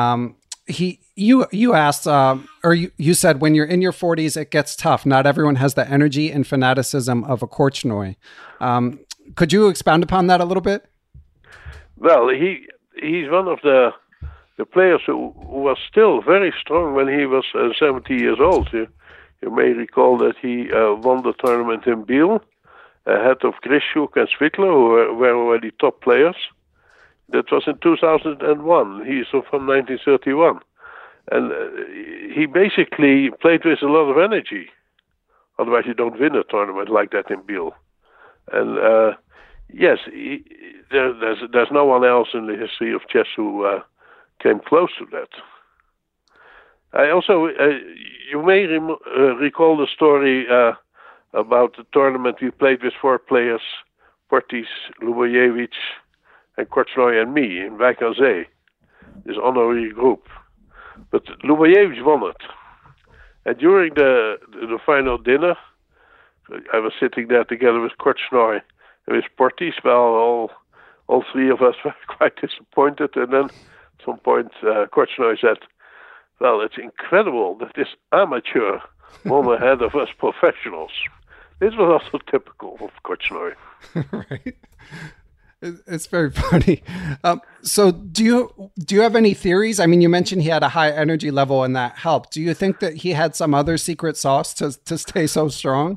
You asked, or you said, when you're in your 40s, it gets tough. Not everyone has the energy and fanaticism of a Korchnoi. Could you expound upon that a little bit? Well, he's one of the players who was still very strong when he was 70 years old. You may recall that he won the tournament in Biel, ahead of Grishuk and Svitler, who were already top players. That was in 2001. He's from 1931. And he basically played with a lot of energy. Otherwise, you don't win a tournament like that in Biel. And yes, there's no one else in the history of chess who came close to that. I also, you may recall the story about the tournament we played with 4 players, Portis, Lubojevich, and Korchnoi and me in Wijk aan Zee, this honorary group. But Lubojevich won it. And during the final dinner, I was sitting there together with Korchnoi and with Portis. Well, all 3 of us were quite disappointed. And then at some point, Korchnoi said, well, it's incredible that this amateur won ahead of us professionals. This was also typical of Korchnoi. Right. It's very funny. So do you have any theories? I mean, you mentioned he had a high energy level and that helped. Do you think that he had some other secret sauce to stay so strong?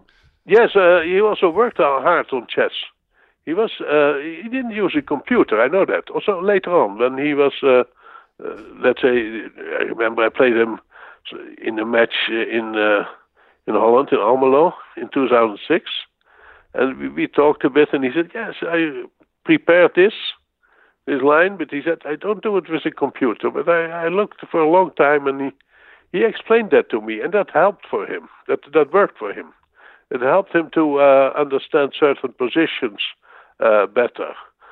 Yes, he also worked hard on chess. He didn't use a computer, I know that. Also later on, when he was, let's say, I remember I played him in a match in Holland, in Almelo, in 2006. And we talked a bit, and he said, yes, I prepared this line, but he said, I don't do it with a computer. But I looked for a long time, and he explained that to me, and that helped for him. That worked for him. It helped him to understand certain positions better.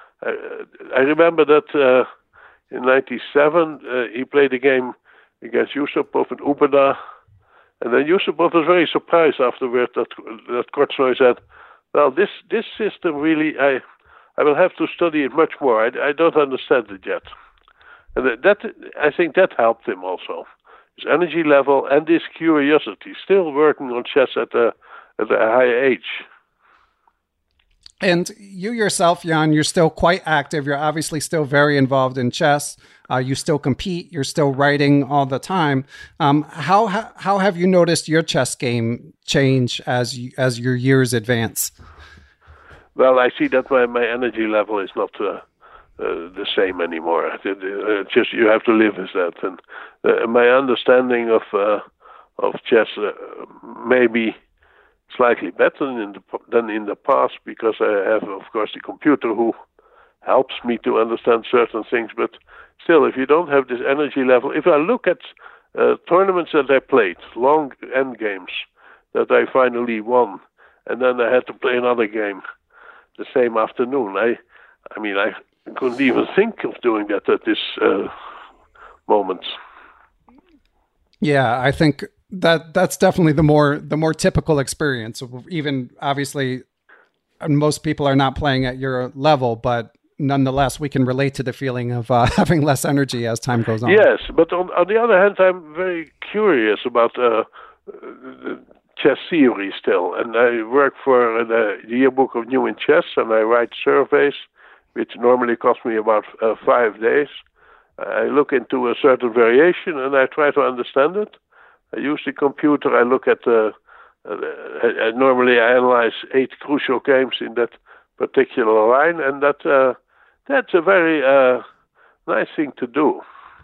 I remember that in '97 he played a game against Yusupov in Ubeda, and then Yusupov was very surprised afterward that Korchnoi said, well, this system really, I will have to study it much more. I don't understand it yet. And that I think that helped him also. His energy level and his curiosity, still working on chess at a high age. And you yourself, Jan, you're still quite active. You're obviously still very involved in chess. You still compete. You're still writing all the time. How have you noticed your chess game change as your years advance? Well, I see that my energy level is not the same anymore. Just you have to live with that. And my understanding of chess maybe slightly better than in the past, because I have, of course, the computer who helps me to understand certain things. But still, if you don't have this energy level, if I look at tournaments that I played, long end games that I finally won, and then I had to play another game the same afternoon, I mean, I couldn't even think of doing that at this moment. Yeah, I think that's definitely the more typical experience. Even obviously, most people are not playing at your level, but nonetheless, we can relate to the feeling of having less energy as time goes on. Yes, but on the other hand, I'm very curious about the chess theory still, and I work for the Yearbook of New in Chess, and I write surveys, which normally cost me about 5 days. I look into a certain variation, and I try to understand it. I use the computer. I look at normally I analyze 8 crucial games in that particular line, and that's a very nice thing to do.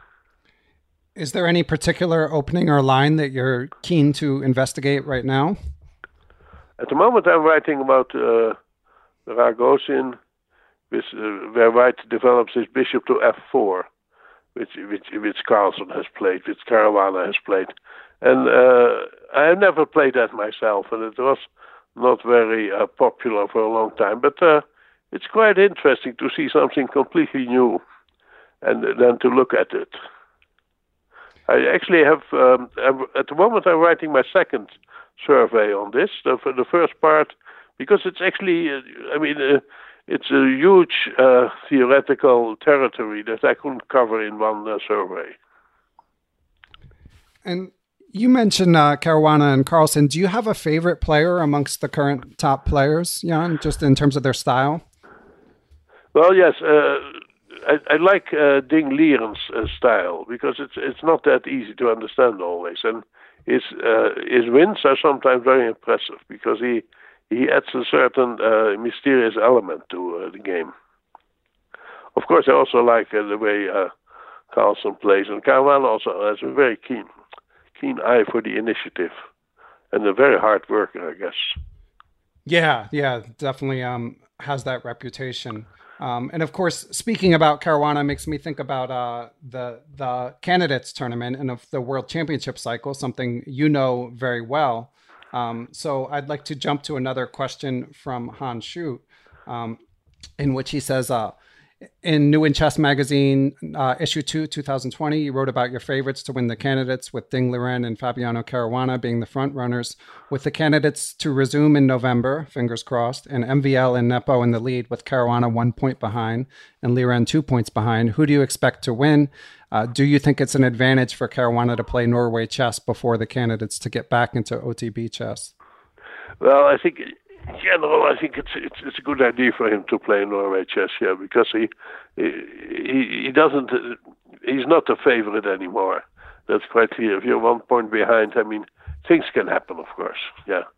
Is there any particular opening or line that you're keen to investigate right now? At the moment, I'm writing about Ragozin, where White develops his bishop to f4, which Carlsen has played, which Caruana has played. And I have never played that myself, and it was not very popular for a long time. But it's quite interesting to see something completely new, and then to look at it. I actually have, at the moment I'm writing my second survey on this, for the first part, because it's actually, it's a huge theoretical territory that I couldn't cover in one survey. And you mentioned Caruana and Carlsen. Do you have a favorite player amongst the current top players, Jan, just in terms of their style? Well, yes. I like Ding Lieren's style, because it's not that easy to understand always. And his wins are sometimes very impressive, because he adds a certain mysterious element to the game. Of course, I also like the way Carlsen plays, and Caruana also has a very keen eye for the initiative, and a very hard worker, I guess. Yeah, definitely has that reputation. And of course, speaking about Caruana makes me think about the candidates tournament and of the World Championship cycle, something you know very well. So I'd like to jump to another question from Han Shu, in which he says, in New in Chess magazine, issue 2, 2020, you wrote about your favorites to win the candidates, with Ding Liren and Fabiano Caruana being the front runners, with the candidates to resume in November, fingers crossed, and MVL and Nepo in the lead, with Caruana 1 point behind and Liren 2 points behind. Who do you expect to win? Do you think it's an advantage for Caruana to play Norway chess before the candidates to get back into OTB chess? Well, I think in general, I think it's a good idea for him to play Norway chess, yeah, because he doesn't, he's not a favorite anymore. That's quite clear. If you're 1 point behind, I mean, things can happen, of course, yeah.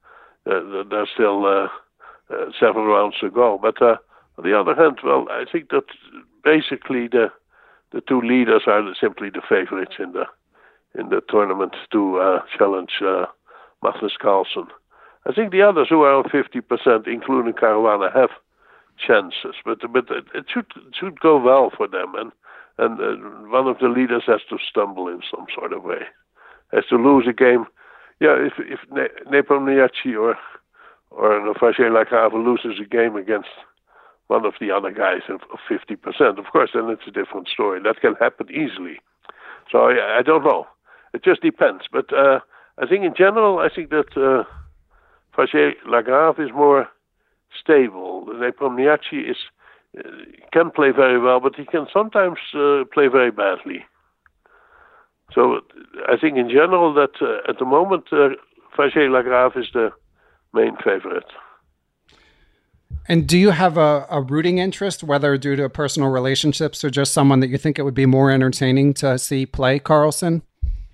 there's still 7 rounds to go. But on the other hand, well, I think that basically the 2 leaders are simply the favorites in the tournament to challenge Magnus Carlsen. I think the others who are on 50%, including Caruana, have chances, but it should go well for them, and one of the leaders has to stumble in some sort of way, has to lose a game. Yeah, if Nepomniachtchi or Vachier-Lagrave loses a game against one of the other guys of 50%, of course, then it's a different story. That can happen easily. So I don't know. It just depends. But I think in general, I think that Vachier-Lagrave is more stable. Nepomniachtchi can play very well, but he can sometimes play very badly. So I think in general that at the moment, Vachier-Lagrave is the main favorite. And do you have a rooting interest, whether due to personal relationships or just someone that you think it would be more entertaining to see play Carlsen?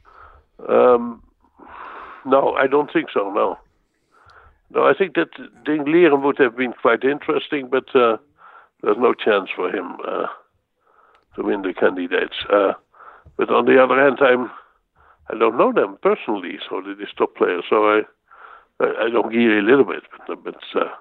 No, I don't think so, no. No, I think that Ding Liren would have been quite interesting, but there's no chance for him to win the candidates. But on the other hand, I don't know them personally, so these top players. So I don't gear a little bit, but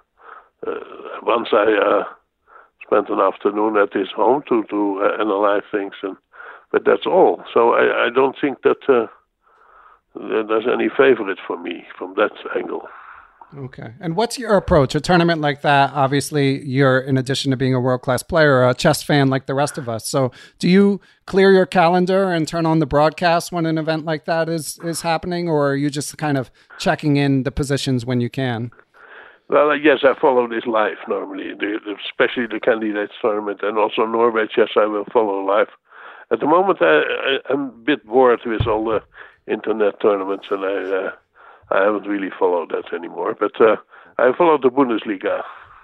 once I spent an afternoon at his home to analyze things, but that's all. So I don't think that there's any favorite for me from that angle. Okay. And what's your approach? A tournament like that, obviously, you're, in addition to being a world-class player, a chess fan like the rest of us. So do you clear your calendar and turn on the broadcast when an event like that is happening, or are you just kind of checking in the positions when you can? Well, yes, I follow this live normally, especially the candidates tournament, and also Norway chess I will follow live. At the moment, I'm a bit bored with all the internet tournaments, and I haven't really followed that anymore. But I followed the Bundesliga,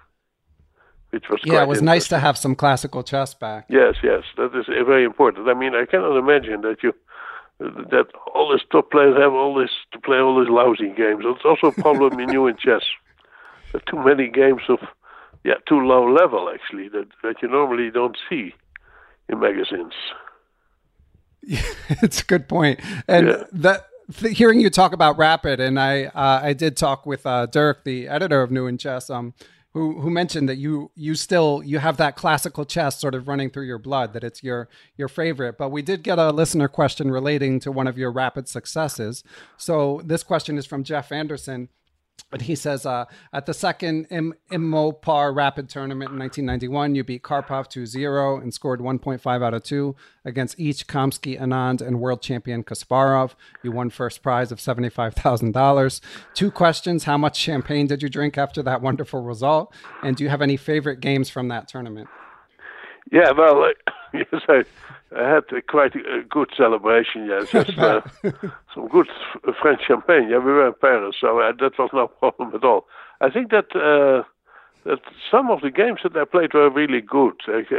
which was it was nice to have some classical chess back. Yes, that is very important. I mean, I cannot imagine that all these top players have to play all these lousy games. It's also a problem in you in chess. There are too many games of too low level, actually, that you normally don't see in magazines. Yeah, it's a good point. And hearing you talk about Rapid, and I did talk with Dirk, the editor of New in Chess, who mentioned that you have that classical chess sort of running through your blood, that it's your favorite. But we did get a listener question relating to one of your Rapid successes. So this question is from Jeff Anderson. And he says, at the second Immopar Rapid tournament in 1991, you beat Karpov 2-0 and scored 1.5 out of 2 against each Kamsky, Anand, and world champion Kasparov. You won first prize of $75,000. 2 questions. How much champagne did you drink after that wonderful result? And do you have any favorite games from that tournament? Yeah, well, yes, I had quite a good celebration. Yes, just some good French champagne. Yeah, we were in Paris, so that was no problem at all. I think that some of the games that I played were really good.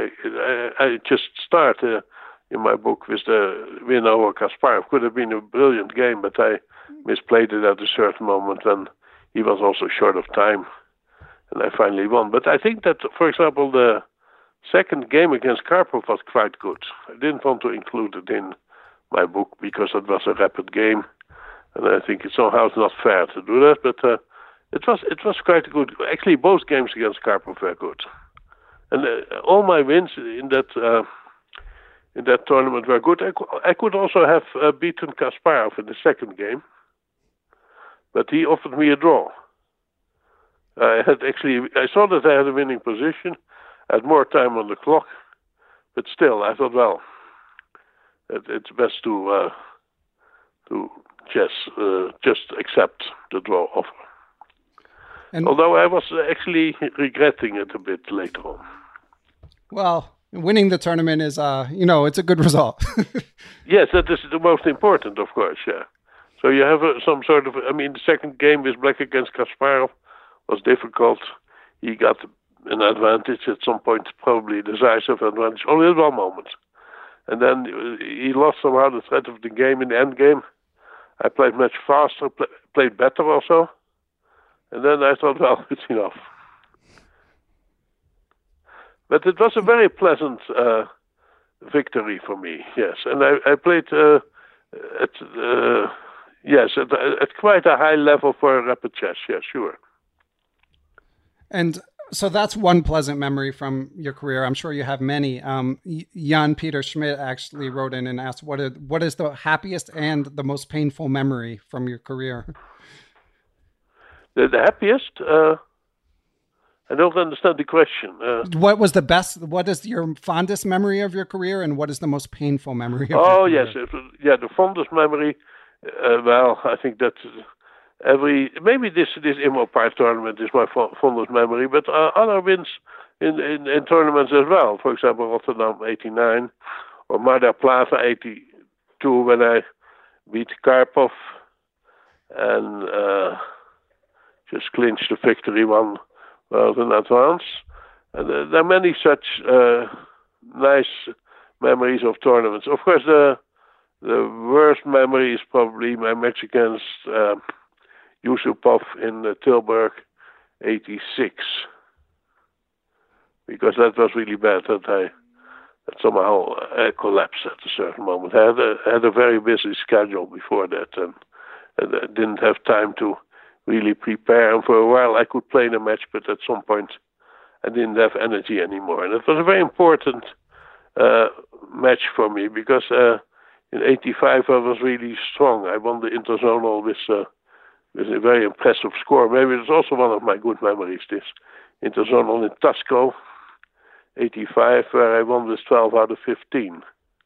I just start in my book with the win over Kasparov. Could have been a brilliant game, but I misplayed it at a certain moment, and he was also short of time, and I finally won. But I think that, for example, the second game against Karpov was quite good. I didn't want to include it in my book because it was a Rapid game, and I think it's somehow not fair to do that. But it was quite good. Actually, both games against Karpov were good, and all my wins in that tournament were good. I could also have beaten Kasparov in the second game, but he offered me a draw. I saw that I had a winning position. I had more time on the clock, but still, I thought, well, it's best to just accept the draw offer. And although I was actually regretting it a bit later on. Well, winning the tournament is, it's a good result. Yes, that is the most important, of course, yeah. So you have some sort of, the second game with Black against Kasparov was difficult. He got an advantage at some point, probably a decisive advantage, only at one moment. And then he lost somehow the thread of the game in the end game. I played much faster, played better also. And then I thought, well, it's enough. But it was a very pleasant victory for me, yes. And I played at quite a high level for rapid chess, yeah, sure. And so that's one pleasant memory from your career. I'm sure you have many. Jan Peter Schmidt actually wrote in and asked, what is the happiest and the most painful memory from your career? The happiest? I don't understand the question. What was the best? What is your fondest memory of your career, and what is the most painful memory of your career? Yes. The fondest memory, well, I think that maybe this Immo Park tournament is my fondest memory, but other wins in tournaments as well. For example, Rotterdam 89 or Mar del Plata 82 when I beat Karpov and just clinched the victory one round in advance. And there are many such nice memories of tournaments. Of course, the worst memory is probably my match against Yusupov in Tilburg 86, because that was really bad that somehow I collapsed at a certain moment. I had a very busy schedule before that, and I didn't have time to really prepare. And for a while I could play in a match, but at some point I didn't have energy anymore. And it was a very important match for me, because in 85 I was really strong. I won the interzonal with a very impressive score. Maybe it's also one of my good memories, this interzonal in Tasco, 85, where I won with 12 out of 15.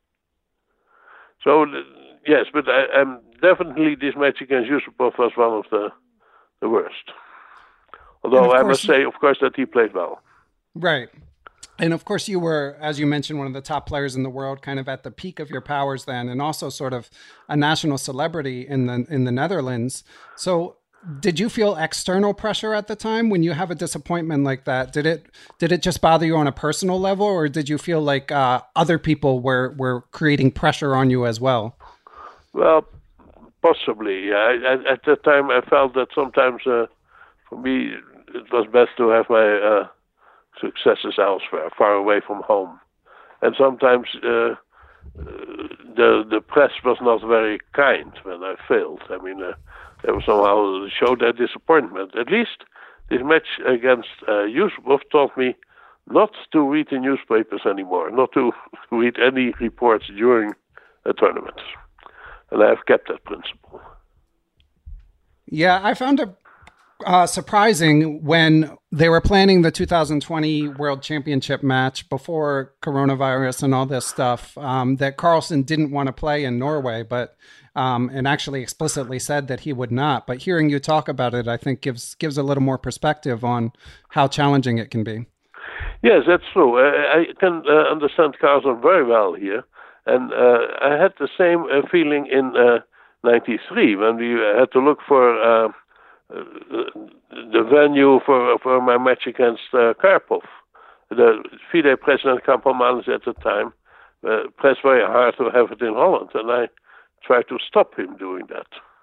So, yes, but I'm definitely, this match against Yusupov was one of the worst. Although I must say, of course, that he played well. Right. And of course, you were, as you mentioned, one of the top players in the world, kind of at the peak of your powers then, and also sort of a national celebrity in the Netherlands. So did you feel external pressure at the time when you have a disappointment like that? Did it just bother you on a personal level, or did you feel like other people were creating pressure on you as well? Well, possibly. At that time, I felt that sometimes for me it was best to have my successes elsewhere, far away from home. And sometimes the press was not very kind when I failed. I mean, they were somehow showed their disappointment. At least this match against Yusupov taught me not to read the newspapers anymore, not to read any reports during a tournament. And I have kept that principle. Yeah, I found it surprising when they were planning the 2020 World Championship match before coronavirus and all this stuff, that Carlsen didn't want to play in Norway, but and actually explicitly said that he would not. But hearing you talk about it, I think gives a little more perspective on how challenging it can be. Yes, that's true. I can understand Carlsen very well here. And I had the same feeling in 93 when we had to look for the venue for my match against Karpov. The FIDE president Campomanes at the time pressed very hard to have it in Holland, and I tried to stop him doing that.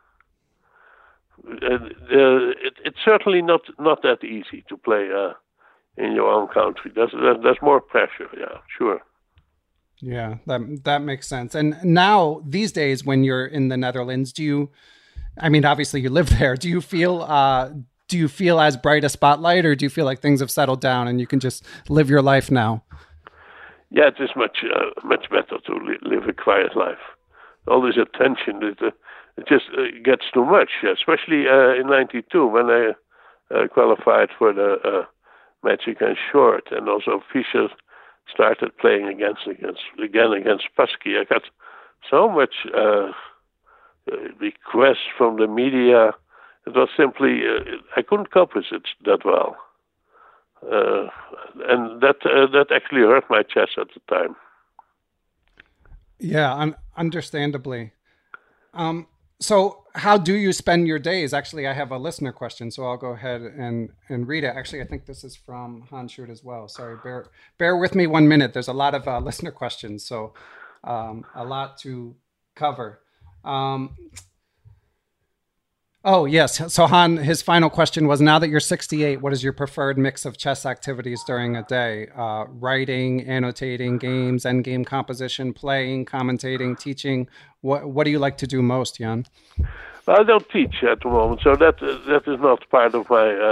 It's certainly not that easy to play in your own country. There's more pressure, yeah, sure. Yeah, that makes sense. And now, these days, when you're in the Netherlands, obviously you live there. Do you feel as bright a spotlight, or do you feel like things have settled down and you can just live your life now? Yeah, it is much better to live a quiet life. All this attention, it just gets too much, especially in 92 when I qualified for the match against Short, and also Fischer started playing against Spassky. I got so much requests from the media. It was simply I couldn't cope with it that well, and that actually hurt my chess at the time. Yeah, understandably. So how do you spend your days? Actually, I have a listener question, so I'll go ahead and read it. Actually, I think this is from Hans Schut as well. Sorry, bear with me 1 minute. There's a lot of listener questions, so a lot to cover. Oh, yes. So Han, his final question was, now that you're 68, what is your preferred mix of chess activities during a day? Writing, annotating, games, endgame composition, playing, commentating, teaching. What do you like to do most, Jan? Well, I don't teach at the moment, so that is not part of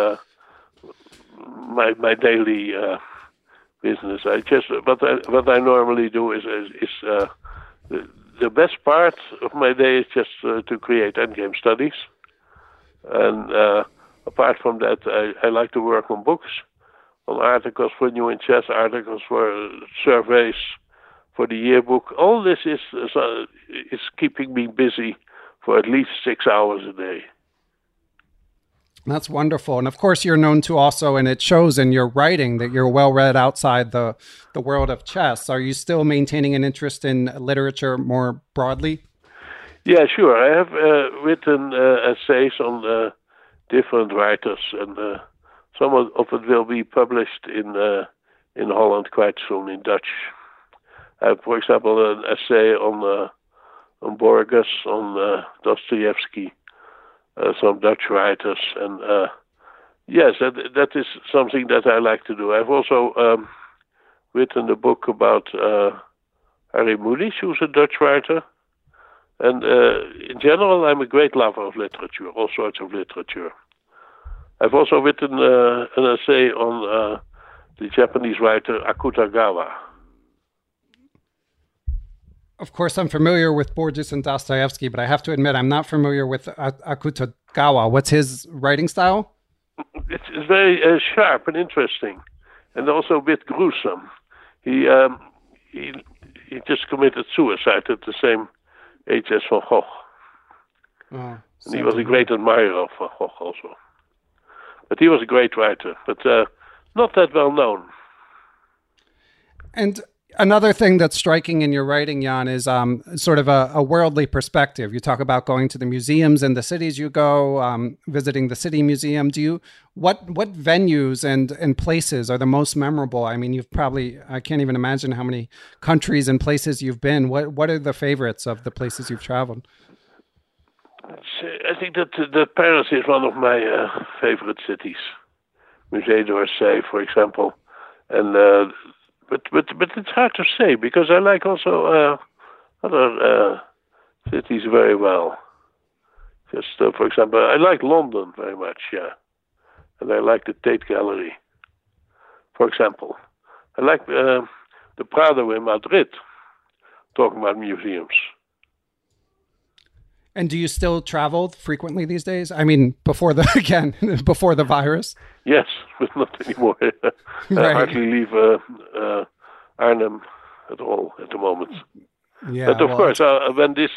my daily business. What I normally do is the best part of my day is just to create endgame studies. And apart from that, I like to work on books, on articles for New in Chess, articles for surveys, for the yearbook. All this is keeping me busy for at least 6 hours a day. That's wonderful. And of course, you're known to also, and it shows in your writing, that you're well read outside the world of chess. Are you still maintaining an interest in literature more broadly? Yeah, sure. I have written essays on different writers, and some of it will be published in Holland quite soon in Dutch. I have, for example, an essay on Borges, on Dostoevsky, some Dutch writers, and yes, that is something that I like to do. I've also written a book about Harry Mulisch, who's a Dutch writer. And in general, I'm a great lover of literature, all sorts of literature. I've also written an essay on the Japanese writer Akutagawa. Of course, I'm familiar with Borges and Dostoevsky, but I have to admit I'm not familiar with Akutagawa. What's his writing style? It's very sharp and interesting, and also a bit gruesome. He just committed suicide at the same age as Van Gogh. And he was a great admirer of Van Gogh also. But he was a great writer, but not that well known. And another thing that's striking in your writing, Jan, is sort of a worldly perspective. You talk about going to the museums in the cities you go, visiting the City Museum. What venues and places are the most memorable? I mean, I can't even imagine how many countries and places you've been. What are the favorites of the places you've traveled? I think that Paris is one of my favorite cities. Musée d'Orsay, for example. And but it's hard to say, because I like also other cities very well. Just for example, I like London very much, yeah, and I like the Tate Gallery, for example. I like the Prado in Madrid. Talking about museums. And do you still travel frequently these days? I mean, before the virus? Yes, but not anymore. I hardly leave Arnhem at all at the moment. Yeah, but of course, when this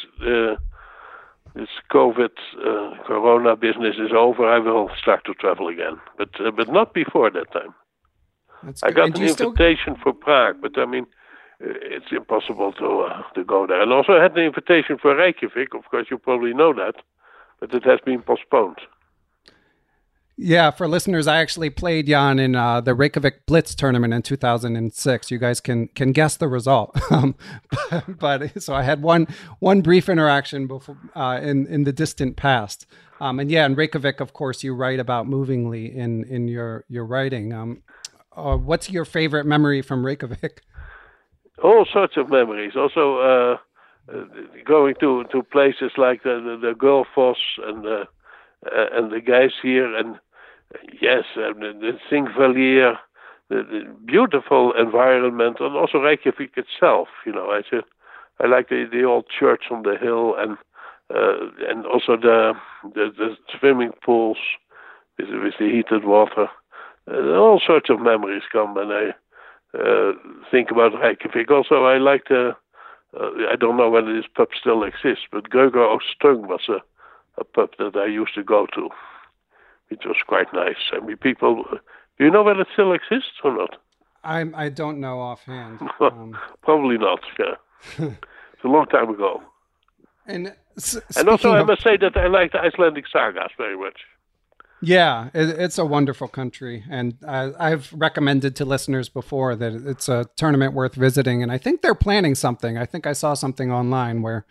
COVID Corona business is over, I will start to travel again. But not before that time. I got an invitation for Prague, but I mean, it's impossible to go there. And also I had an invitation for Reykjavik. Of course, you probably know that, but it has been postponed. Yeah, for listeners, I actually played Jan in the Reykjavik Blitz tournament in 2006. You guys can guess the result. But so I had one brief interaction before in the distant past. And yeah, in Reykjavik, of course, you write about movingly in your writing. What's your favorite memory from Reykjavik? All sorts of memories. Also, going to places like the Gullfoss and the guys here, and yes, the Thingvellir, the beautiful environment, and also Reykjavik itself. You know, I like the old church on the hill, and also the swimming pools with the heated water. All sorts of memories come when I think about Reykjavik. Also, I like I don't know whether this pub still exists, but Göga Ströng was a pub that I used to go to, which was quite nice. I mean, people, do you know whether it still exists or not? I don't know offhand. Probably not, yeah. It's a long time ago. And also, I must say that I like the Icelandic sagas very much. Yeah, it's a wonderful country, and I've recommended to listeners before that it's a tournament worth visiting, and I think they're planning something. I think I saw something online where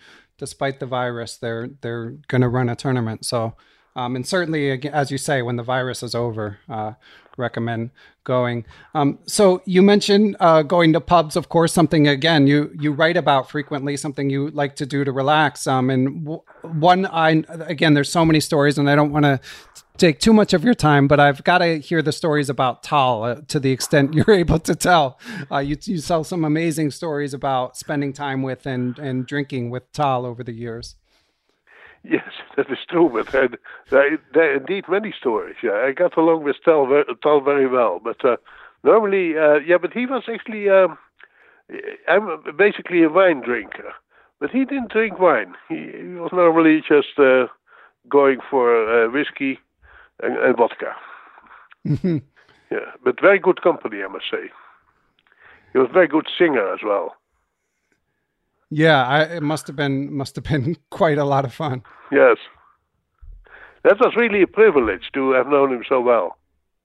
despite the virus, they're going to run a tournament. So, and certainly, as you say, when the virus is over, recommend going. So you mentioned going to pubs, of course, something, again, you write about frequently, something you like to do to relax. Again, there's so many stories, and I don't want to take too much of your time, but I've got to hear the stories about Tal to the extent you're able to tell. You tell some amazing stories about spending time with and drinking with Tal over the years. Yes, that is true, but there are indeed many stories. Yeah, I got along with Tal very well, but normally, but he was actually, I'm basically a wine drinker, but he didn't drink wine. He was normally just going for whiskey and vodka. Yeah, but very good company, I must say. He was a very good singer as well. Yeah, it must have been quite a lot of fun. Yes, that was really a privilege to have known him so well.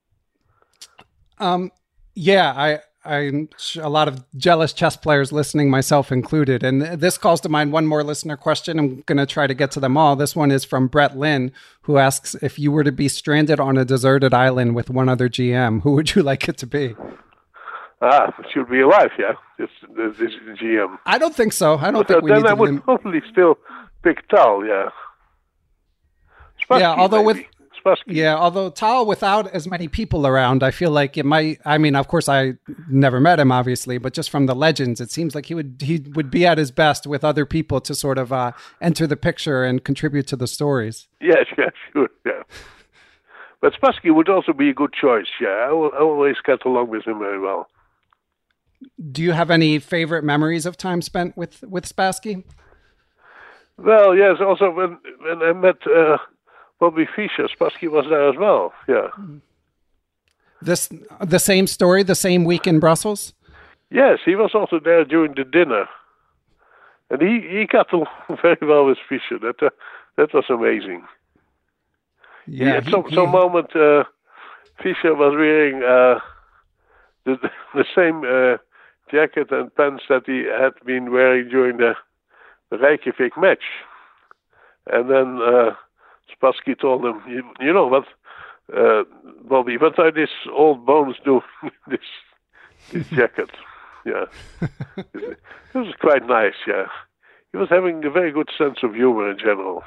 Yeah, I'm a lot of jealous chess players listening, myself included. And this calls to mind one more listener question. I'm going to try to get to them all. This one is from Brett Lynn, who asks, if you were to be stranded on a deserted island with one other GM, who would you like it to be? It should be alive, yeah. This GM. I don't think so. I don't think we then need I to. would probably still pick Tal, yeah. Spassky, yeah, although maybe. Although Tal, without as many people around, I feel like it might. I mean, of course, I never met him, obviously, but just from the legends, it seems like he would be at his best with other people to sort of enter the picture and contribute to the stories. Yes, sure, yeah. But Spassky would also be a good choice. Yeah, I always get along with him very well. Do you have any favorite memories of time spent with Spassky? Well, yes. Also, when I met Bobby Fischer, Spassky was there as well. Yeah. The same story, the same week in Brussels? Yes, he was also there during the dinner. And he got along very well with Fischer. That was amazing. Yeah. At some moment, Fischer was wearing the same jacket and pants that he had been wearing during the Reykjavik match. And then Spassky told him, you know what, Bobby, what are these old bones doing this jacket? Yeah. It was quite nice, yeah. He was having a very good sense of humor in general.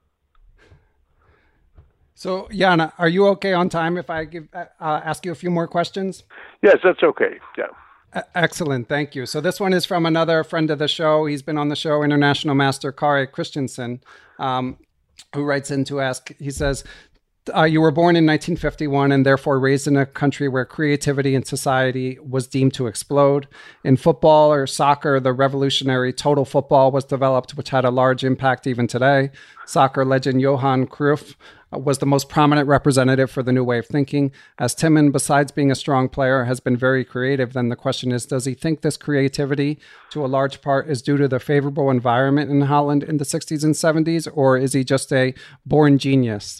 So, Jan, are you okay on time if I ask you a few more questions? Yes, that's okay, yeah. Excellent, thank you. So this one is from another friend of the show. He's been on the show, International Master Kari Christensen, who writes in to ask, he says, you were born in 1951 and therefore raised in a country where creativity in society was deemed to explode. In football or soccer, the revolutionary total football was developed, which had a large impact even today. Soccer legend Johan Cruyff was the most prominent representative for the new way of thinking. As Timman, besides being a strong player, has been very creative, then the question is, does he think this creativity, to a large part, is due to the favorable environment in Holland in the 60s and 70s, or is he just a born genius?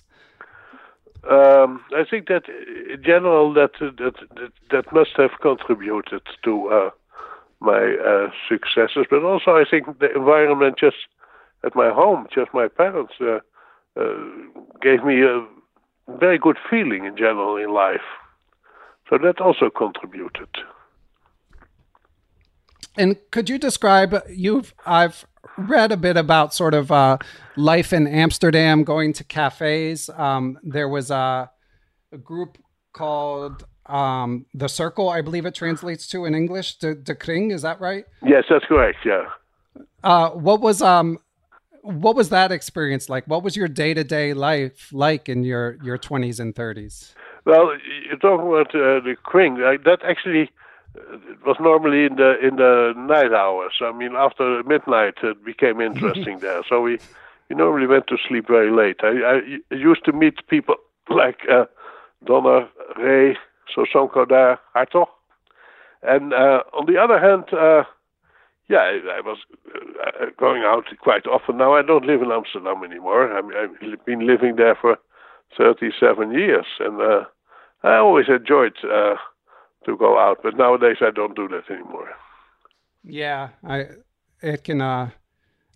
I think that in general that must have contributed to my successes, but also I think the environment just at my home, just my parents, gave me a very good feeling in general in life. So that also contributed. And could you describe, I've read a bit about sort of life in Amsterdam, going to cafes. There was a group called The Circle, I believe it translates to in English, De Kring, is that right? Yes, that's correct, yeah. What was that experience like? What was your day-to-day life like in your 20s and 30s? Well, you're talking about the Kring. That actually was normally in the night hours. I mean, after midnight, it became interesting there. So we normally went to sleep very late. I used to meet people like Donna, Ray, Sosonko there, Hartog. And on the other hand, I was going out quite often. Now I don't live in Amsterdam anymore. I've been living there for 37 years, and I always enjoyed to go out. But nowadays I don't do that anymore. Yeah, it can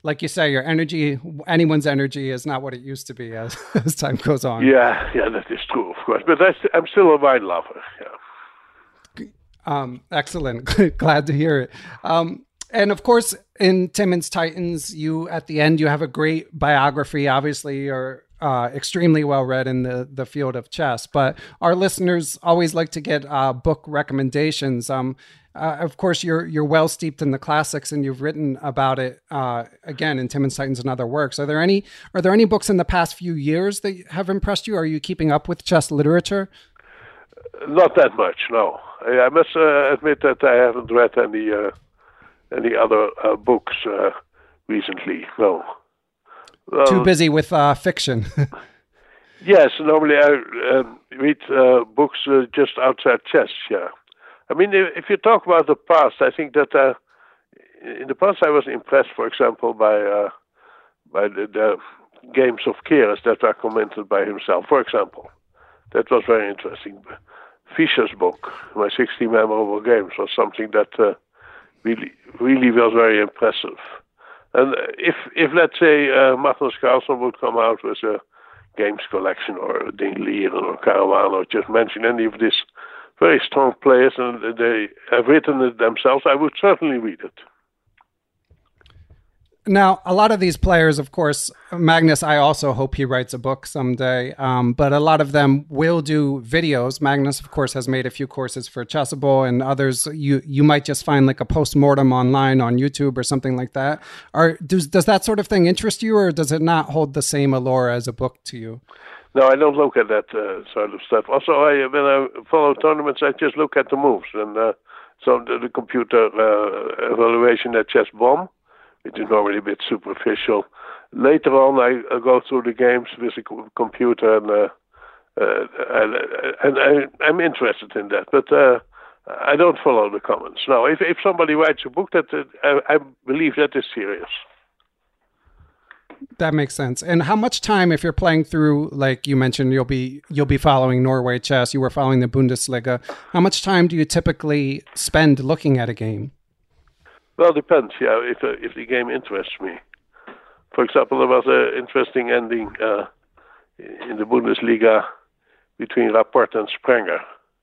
like you say, your energy, anyone's energy is not what it used to be as time goes on. Yeah, that is true, of course. But I'm still a wine lover. Yeah. Excellent. Glad to hear it. And of course, in Timmins Titans, you at the end you have a great biography. Obviously, you're extremely well read in the field of chess. But our listeners always like to get book recommendations. Of course, you're well steeped in the classics, and you've written about it again in Timmins Titans and other works. Are there any books in the past few years that have impressed you? Are you keeping up with chess literature? Not that much, no. I must admit that I haven't read any other books recently. No. Too busy with fiction. Yes, normally I read books just outside chess. Yeah. I mean, if you talk about the past, I think that in the past I was impressed, for example, by the games of Keres that were commented by himself. For example, that was very interesting. Fischer's book, My 60 Memorable Games, was something that really was very impressive. And if let's say Magnus Carlsen would come out with a games collection, or Ding Liren or Caruana, or just mention any of these very strong players, and they have written it themselves, I would certainly read it. Now, a lot of these players, of course, Magnus, I also hope he writes a book someday, but a lot of them will do videos. Magnus, of course, has made a few courses for Chessable, and others you might just find like a post-mortem online on YouTube or something like that. Does that sort of thing interest you, or does it not hold the same allure as a book to you? No, I don't look at that sort of stuff. Also, when I follow tournaments, I just look at the moves. And so the computer evaluation at Chess Bomb, which is normally a bit superficial. Later on, I go through the games with the computer, and I'm interested in that. But I don't follow the comments. Now, if somebody writes a book, that I believe that is serious. That makes sense. And how much time, if you're playing through, like you mentioned, you'll be following Norway chess, you were following the Bundesliga. How much time do you typically spend looking at a game? Well, it depends. Yeah, if the game interests me. For example, there was an interesting ending in the Bundesliga between Rapport and Sprenger,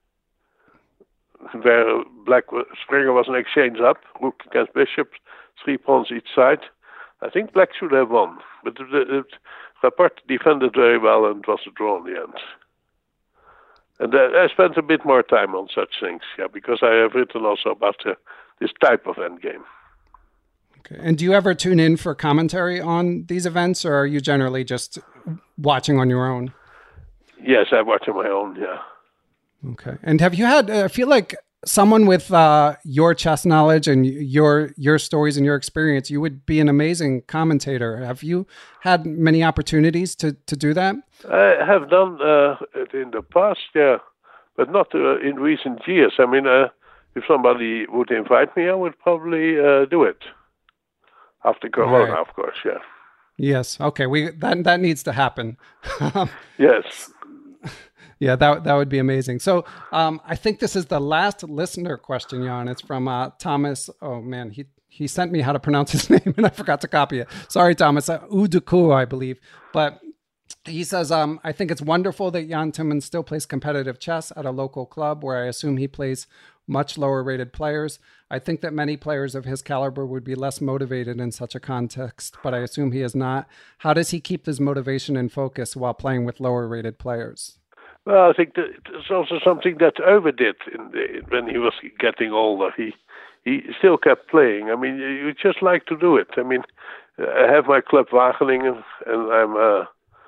where Sprenger was an exchange up, rook against bishop, 3 pawns each side. I think Black should have won, but Rapport defended very well, and it was a draw in the end. And I spent a bit more time on such things, because I have written also about this type of endgame. Okay. And do you ever tune in for commentary on these events, or are you generally just watching on your own? Yes, I watch on my own, yeah. Okay. And have you had, I feel like someone with your chess knowledge and your stories and your experience, you would be an amazing commentator. Have you had many opportunities to do that? I have done it in the past, yeah, but not in recent years. I mean, if somebody would invite me, I would probably do it. After Corona, right. Of course, yeah. Yes, okay, that needs to happen. Yes. Yeah, that would be amazing. So I think this is the last listener question, Jan. It's from Thomas. Oh, man, he sent me how to pronounce his name, and I forgot to copy it. Sorry, Thomas. Uduku, I believe. But he says, I think it's wonderful that Jan Timmins still plays competitive chess at a local club where I assume he plays much lower-rated players. I think that many players of his caliber would be less motivated in such a context, but I assume he is not. How does he keep his motivation and focus while playing with lower-rated players? Well, I think that it's also something that Uwe did when he was getting older. He still kept playing. I mean, you just like to do it. I mean, I have my club Wageningen, and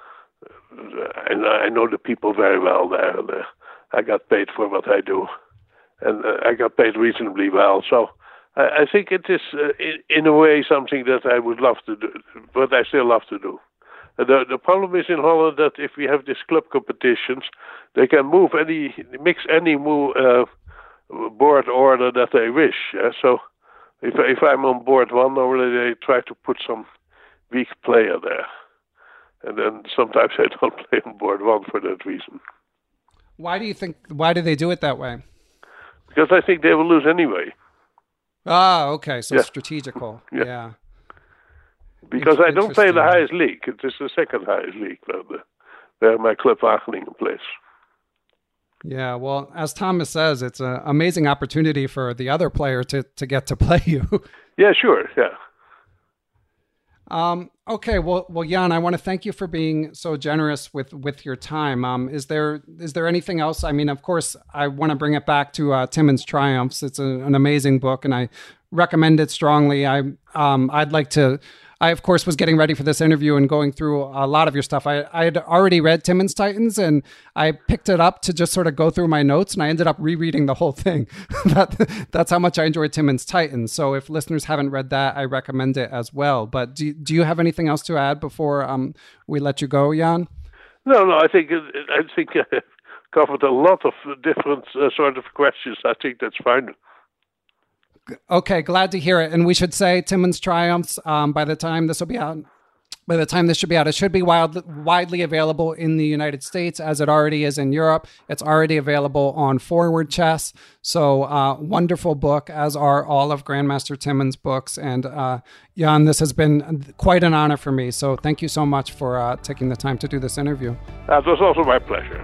I know the people very well there. I got paid for what I do, and I got paid reasonably well. So I think it is, in a way, something that I would love to do, but I still love to do. The problem is in Holland that if we have these club competitions, they can mix any board order that they wish. So if I'm on board one, normally they try to put some weak player there. And then sometimes I don't play on board one for that reason. Why do they do it that way? Because I think they will lose anyway. Ah, okay. So strategical. Yeah. Because I don't play the highest league. It is the second highest league where my club Wageningen plays. Yeah, well, as Thomas says, it's an amazing opportunity for the other player to get to play you. Yeah, sure, yeah. Okay, well, Jan, I want to thank you for being so generous with your time. Is there anything else? I mean, of course, I want to bring it back to Timon's Triumphs. It's an amazing book, and I recommend it strongly. I, of course, was getting ready for this interview and going through a lot of your stuff. I had already read Timon's Titans, and I picked it up to just sort of go through my notes, and I ended up rereading the whole thing. That's how much I enjoyed Timon's Titans. So if listeners haven't read that, I recommend it as well. But do you have anything else to add before we let you go, Jan? No, I think I covered a lot of different sort of questions. I think that's fine. Okay, glad to hear it. And we should say Timon's Triumphs, by the time this should be out, it should be widely available in the United States, as it already is in Europe. It's already available on Forward Chess. So wonderful book, as are all of Grandmaster Timon's books. And Jan, this has been quite an honor for me. So thank you so much for taking the time to do this interview. That was also my pleasure.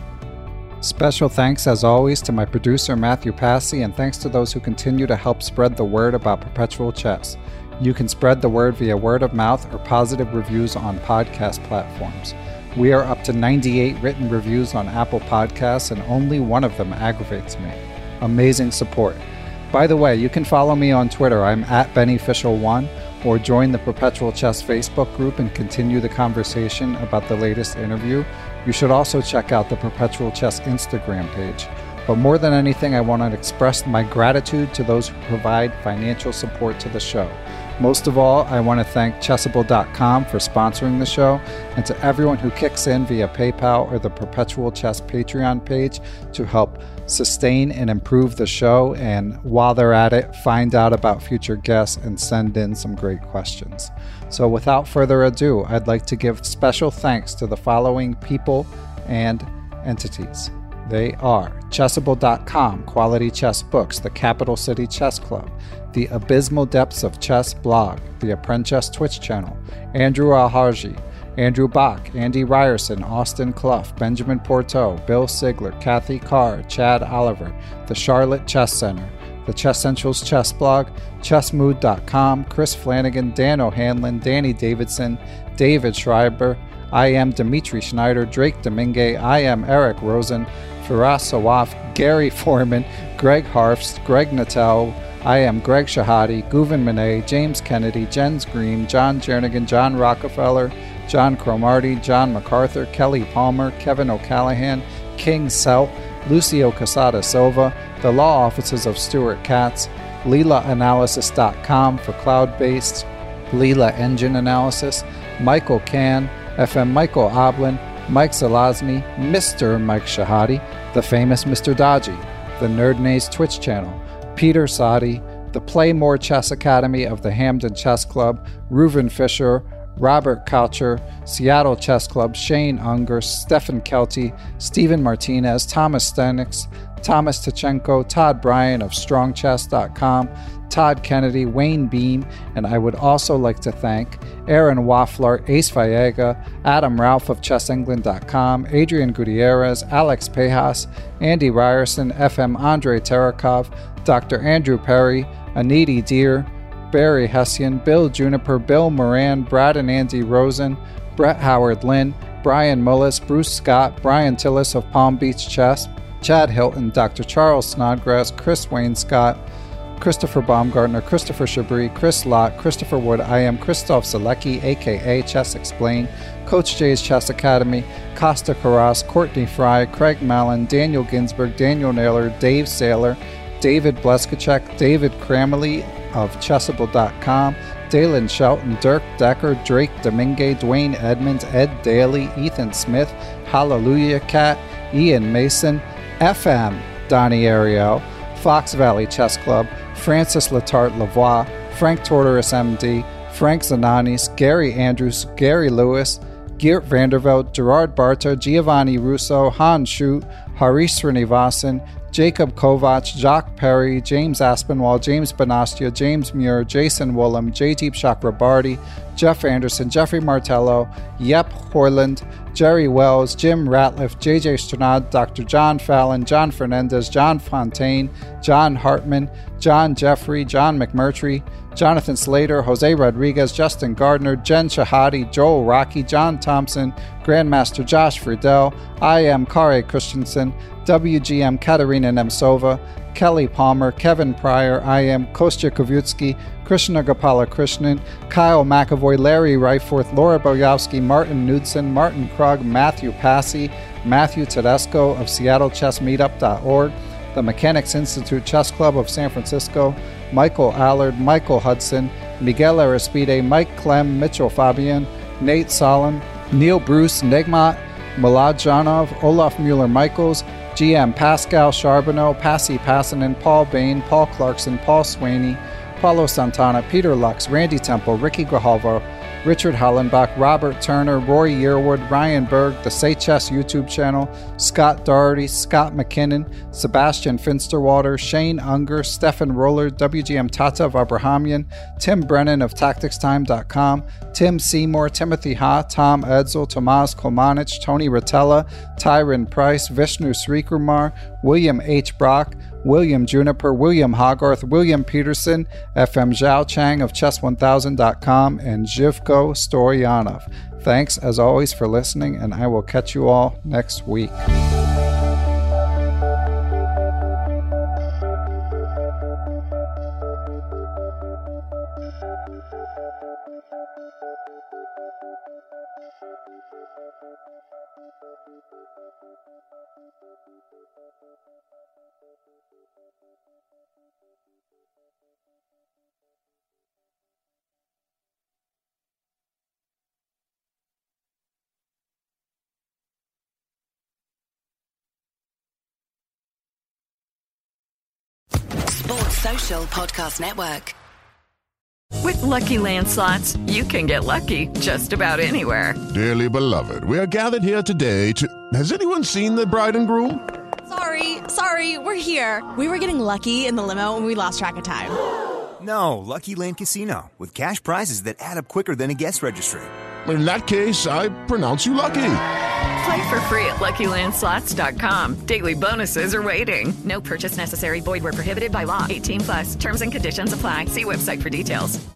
Special thanks, as always, to my producer, Matthew Passy, and thanks to those who continue to help spread the word about Perpetual Chess. You can spread the word via word of mouth or positive reviews on podcast platforms. We are up to 98 written reviews on Apple Podcasts, and only one of them aggravates me. Amazing support. By the way, you can follow me on Twitter. I'm @BennyFischel1, or join the Perpetual Chess Facebook group and continue the conversation about the latest interview. You should also check out the Perpetual Chess Instagram page. But more than anything, I want to express my gratitude to those who provide financial support to the show. Most of all, I want to thank Chessable.com for sponsoring the show, and to everyone who kicks in via PayPal or the Perpetual Chess Patreon page to help sustain and improve the show, and while they're at it, find out about future guests and send in some great questions. So without further ado, I'd like to give special thanks to the following people and entities. They are Chessable.com, Quality Chess Books, the Capital City Chess Club, the Abysmal Depths of Chess blog, the Apprentice Twitch channel, Andrew Alharji, Andrew Bach, Andy Ryerson, Austin Clough, Benjamin Porteau, Bill Sigler, Kathy Carr, Chad Oliver, the Charlotte Chess Center, the Chess Central's Chess blog, ChessMood.com, Chris Flanagan, Dan O'Hanlon, Danny Davidson, David Schreiber, I am Dimitri Schneider, Drake Domingue, I am Eric Rosen, Firas Sawaf, Gary Foreman, Greg Harfst, Greg Natel, I am Greg Shahadi, Guven Monet, James Kennedy, Jens Green, John Jernigan, John Rockefeller, John Cromartie, John MacArthur, Kelly Palmer, Kevin O'Callahan, King Selt, Lucio Casada Silva, the law offices of Stuart Katz, LeelaAnalysis.com for cloud-based Leela engine analysis, Michael Can, FM Michael Oblin, Mike Zelazny, Mr. Mike Shahadi, the famous Mr. Dodgy, the Nerdnaze Twitch channel, Peter Sadi, the Play More Chess Academy of the Hamden Chess Club, Reuven Fisher, Robert Coucher, Seattle Chess Club, Shane Unger, Stefan Kelty, Stephen Martinez, Thomas Stenix, Thomas Tachenko, Todd Bryan of StrongChess.com, Todd Kennedy, Wayne Beam, and I would also like to thank Aaron Waffler, Ace Vallega, Adam Ralph of ChessEngland.com, Adrian Gutierrez, Alex Pejas, Andy Ryerson, FM Andre Terakov, Dr. Andrew Perry, Aniti Deer, Barry Hessian, Bill Juniper, Bill Moran, Brad and Andy Rosen, Brett Howard Lynn, Brian Mullis, Bruce Scott, Brian Tillis of Palm Beach Chess, Chad Hilton, Dr. Charles Snodgrass, Chris Wayne Scott, Christopher Baumgartner, Christopher Chabris, Chris Lott, Christopher Wood, I am Christoph Zalecki, a.k.a. Chess Explained, Coach J's Chess Academy, Costa Carras, Courtney Fry, Craig Mallon, Daniel Ginsberg, Daniel Naylor, Dave Saylor, David Bleskacek, David Cramley of Chessable.com, Dalen Shelton, Dirk Decker, Drake Domingue, Dwayne Edmonds, Ed Daly, Ethan Smith, Hallelujah Cat, Ian Mason, FM Donnie Ariel, Fox Valley Chess Club, Francis Letarte Lavoie, Frank Tortoris MD, Frank Zananis, Gary Andrews, Gary Lewis, Geert Vanderveld, Gerard Barta, Giovanni Russo, Han Schut, Harish Srinivasan, Jacob Kovac, Jacques Perry, James Aspinwall, James Bonastia, James Muir, Jason Woolham, Jaydeep Chakrabarty, Jeff Anderson, Jeffrey Martello, Yep Horland, Jerry Wells, Jim Ratliff, JJ Stranad, Dr. John Fallon, John Fernandez, John Fontaine, John Hartman, John Jeffrey, John McMurtry, Jonathan Slater, Jose Rodriguez, Justin Gardner, Jen Shahadi, Joel Rocky, John Thompson, Grandmaster Josh Friedel, I am Kare Christensen, WGM Katerina Nemtsova, Kelly Palmer, Kevin Pryor, I am Kostya Kovutsky, Krishna Gopala Krishnan, Kyle McAvoy, Larry Ryforth, Laura Boyowski, Martin Knudsen, Martin Krug, Matthew Passy, Matthew Tedesco of SeattleChessMeetup.org, the Mechanics Institute Chess Club of San Francisco, Michael Allard, Michael Hudson, Miguel Aristide, Mike Clem, Mitchell Fabian, Nate Solon, Neil Bruce, Negmat, Milad Janov, Olaf Mueller-Michaels, GM Pascal Charbonneau, Passy Passanen, Paul Bain, Paul Clarkson, Paul Swaney, Paulo Santana, Peter Lux, Randy Temple, Ricky Grijalvo, Richard Hollenbach, Robert Turner, Roy Yearwood, Ryan Berg, the Say Chess YouTube channel, Scott Doherty, Scott McKinnon, Sebastian Finsterwater, Shane Unger, Stefan Roller, WGM Tata of Abrahamian, Tim Brennan of TacticsTime.com, Tim Seymour, Timothy Ha, Tom Edsel, Tomas Kolmanich, Tony Rotella, Tyron Price, Vishnu Srikumar, William H. Brock, William Juniper, William Hogarth, William Peterson, FM Zhao Chang of Chess1000.com, and Zhivko Storyanov. Thanks, as always, for listening, and I will catch you all next week. Sports Social Podcast Network. With Lucky Land Slots, you can get lucky just about anywhere. Dearly beloved, we are gathered here today to... Has anyone seen the bride and groom? Sorry, we're here. We were getting lucky in the limo and we lost track of time. No, Lucky Land Casino, with cash prizes that add up quicker than a guest registry. In that case, I pronounce you lucky. Play for free at LuckyLandSlots.com. Daily bonuses are waiting. No purchase necessary. Void where prohibited by law. 18+. Terms and conditions apply. See website for details.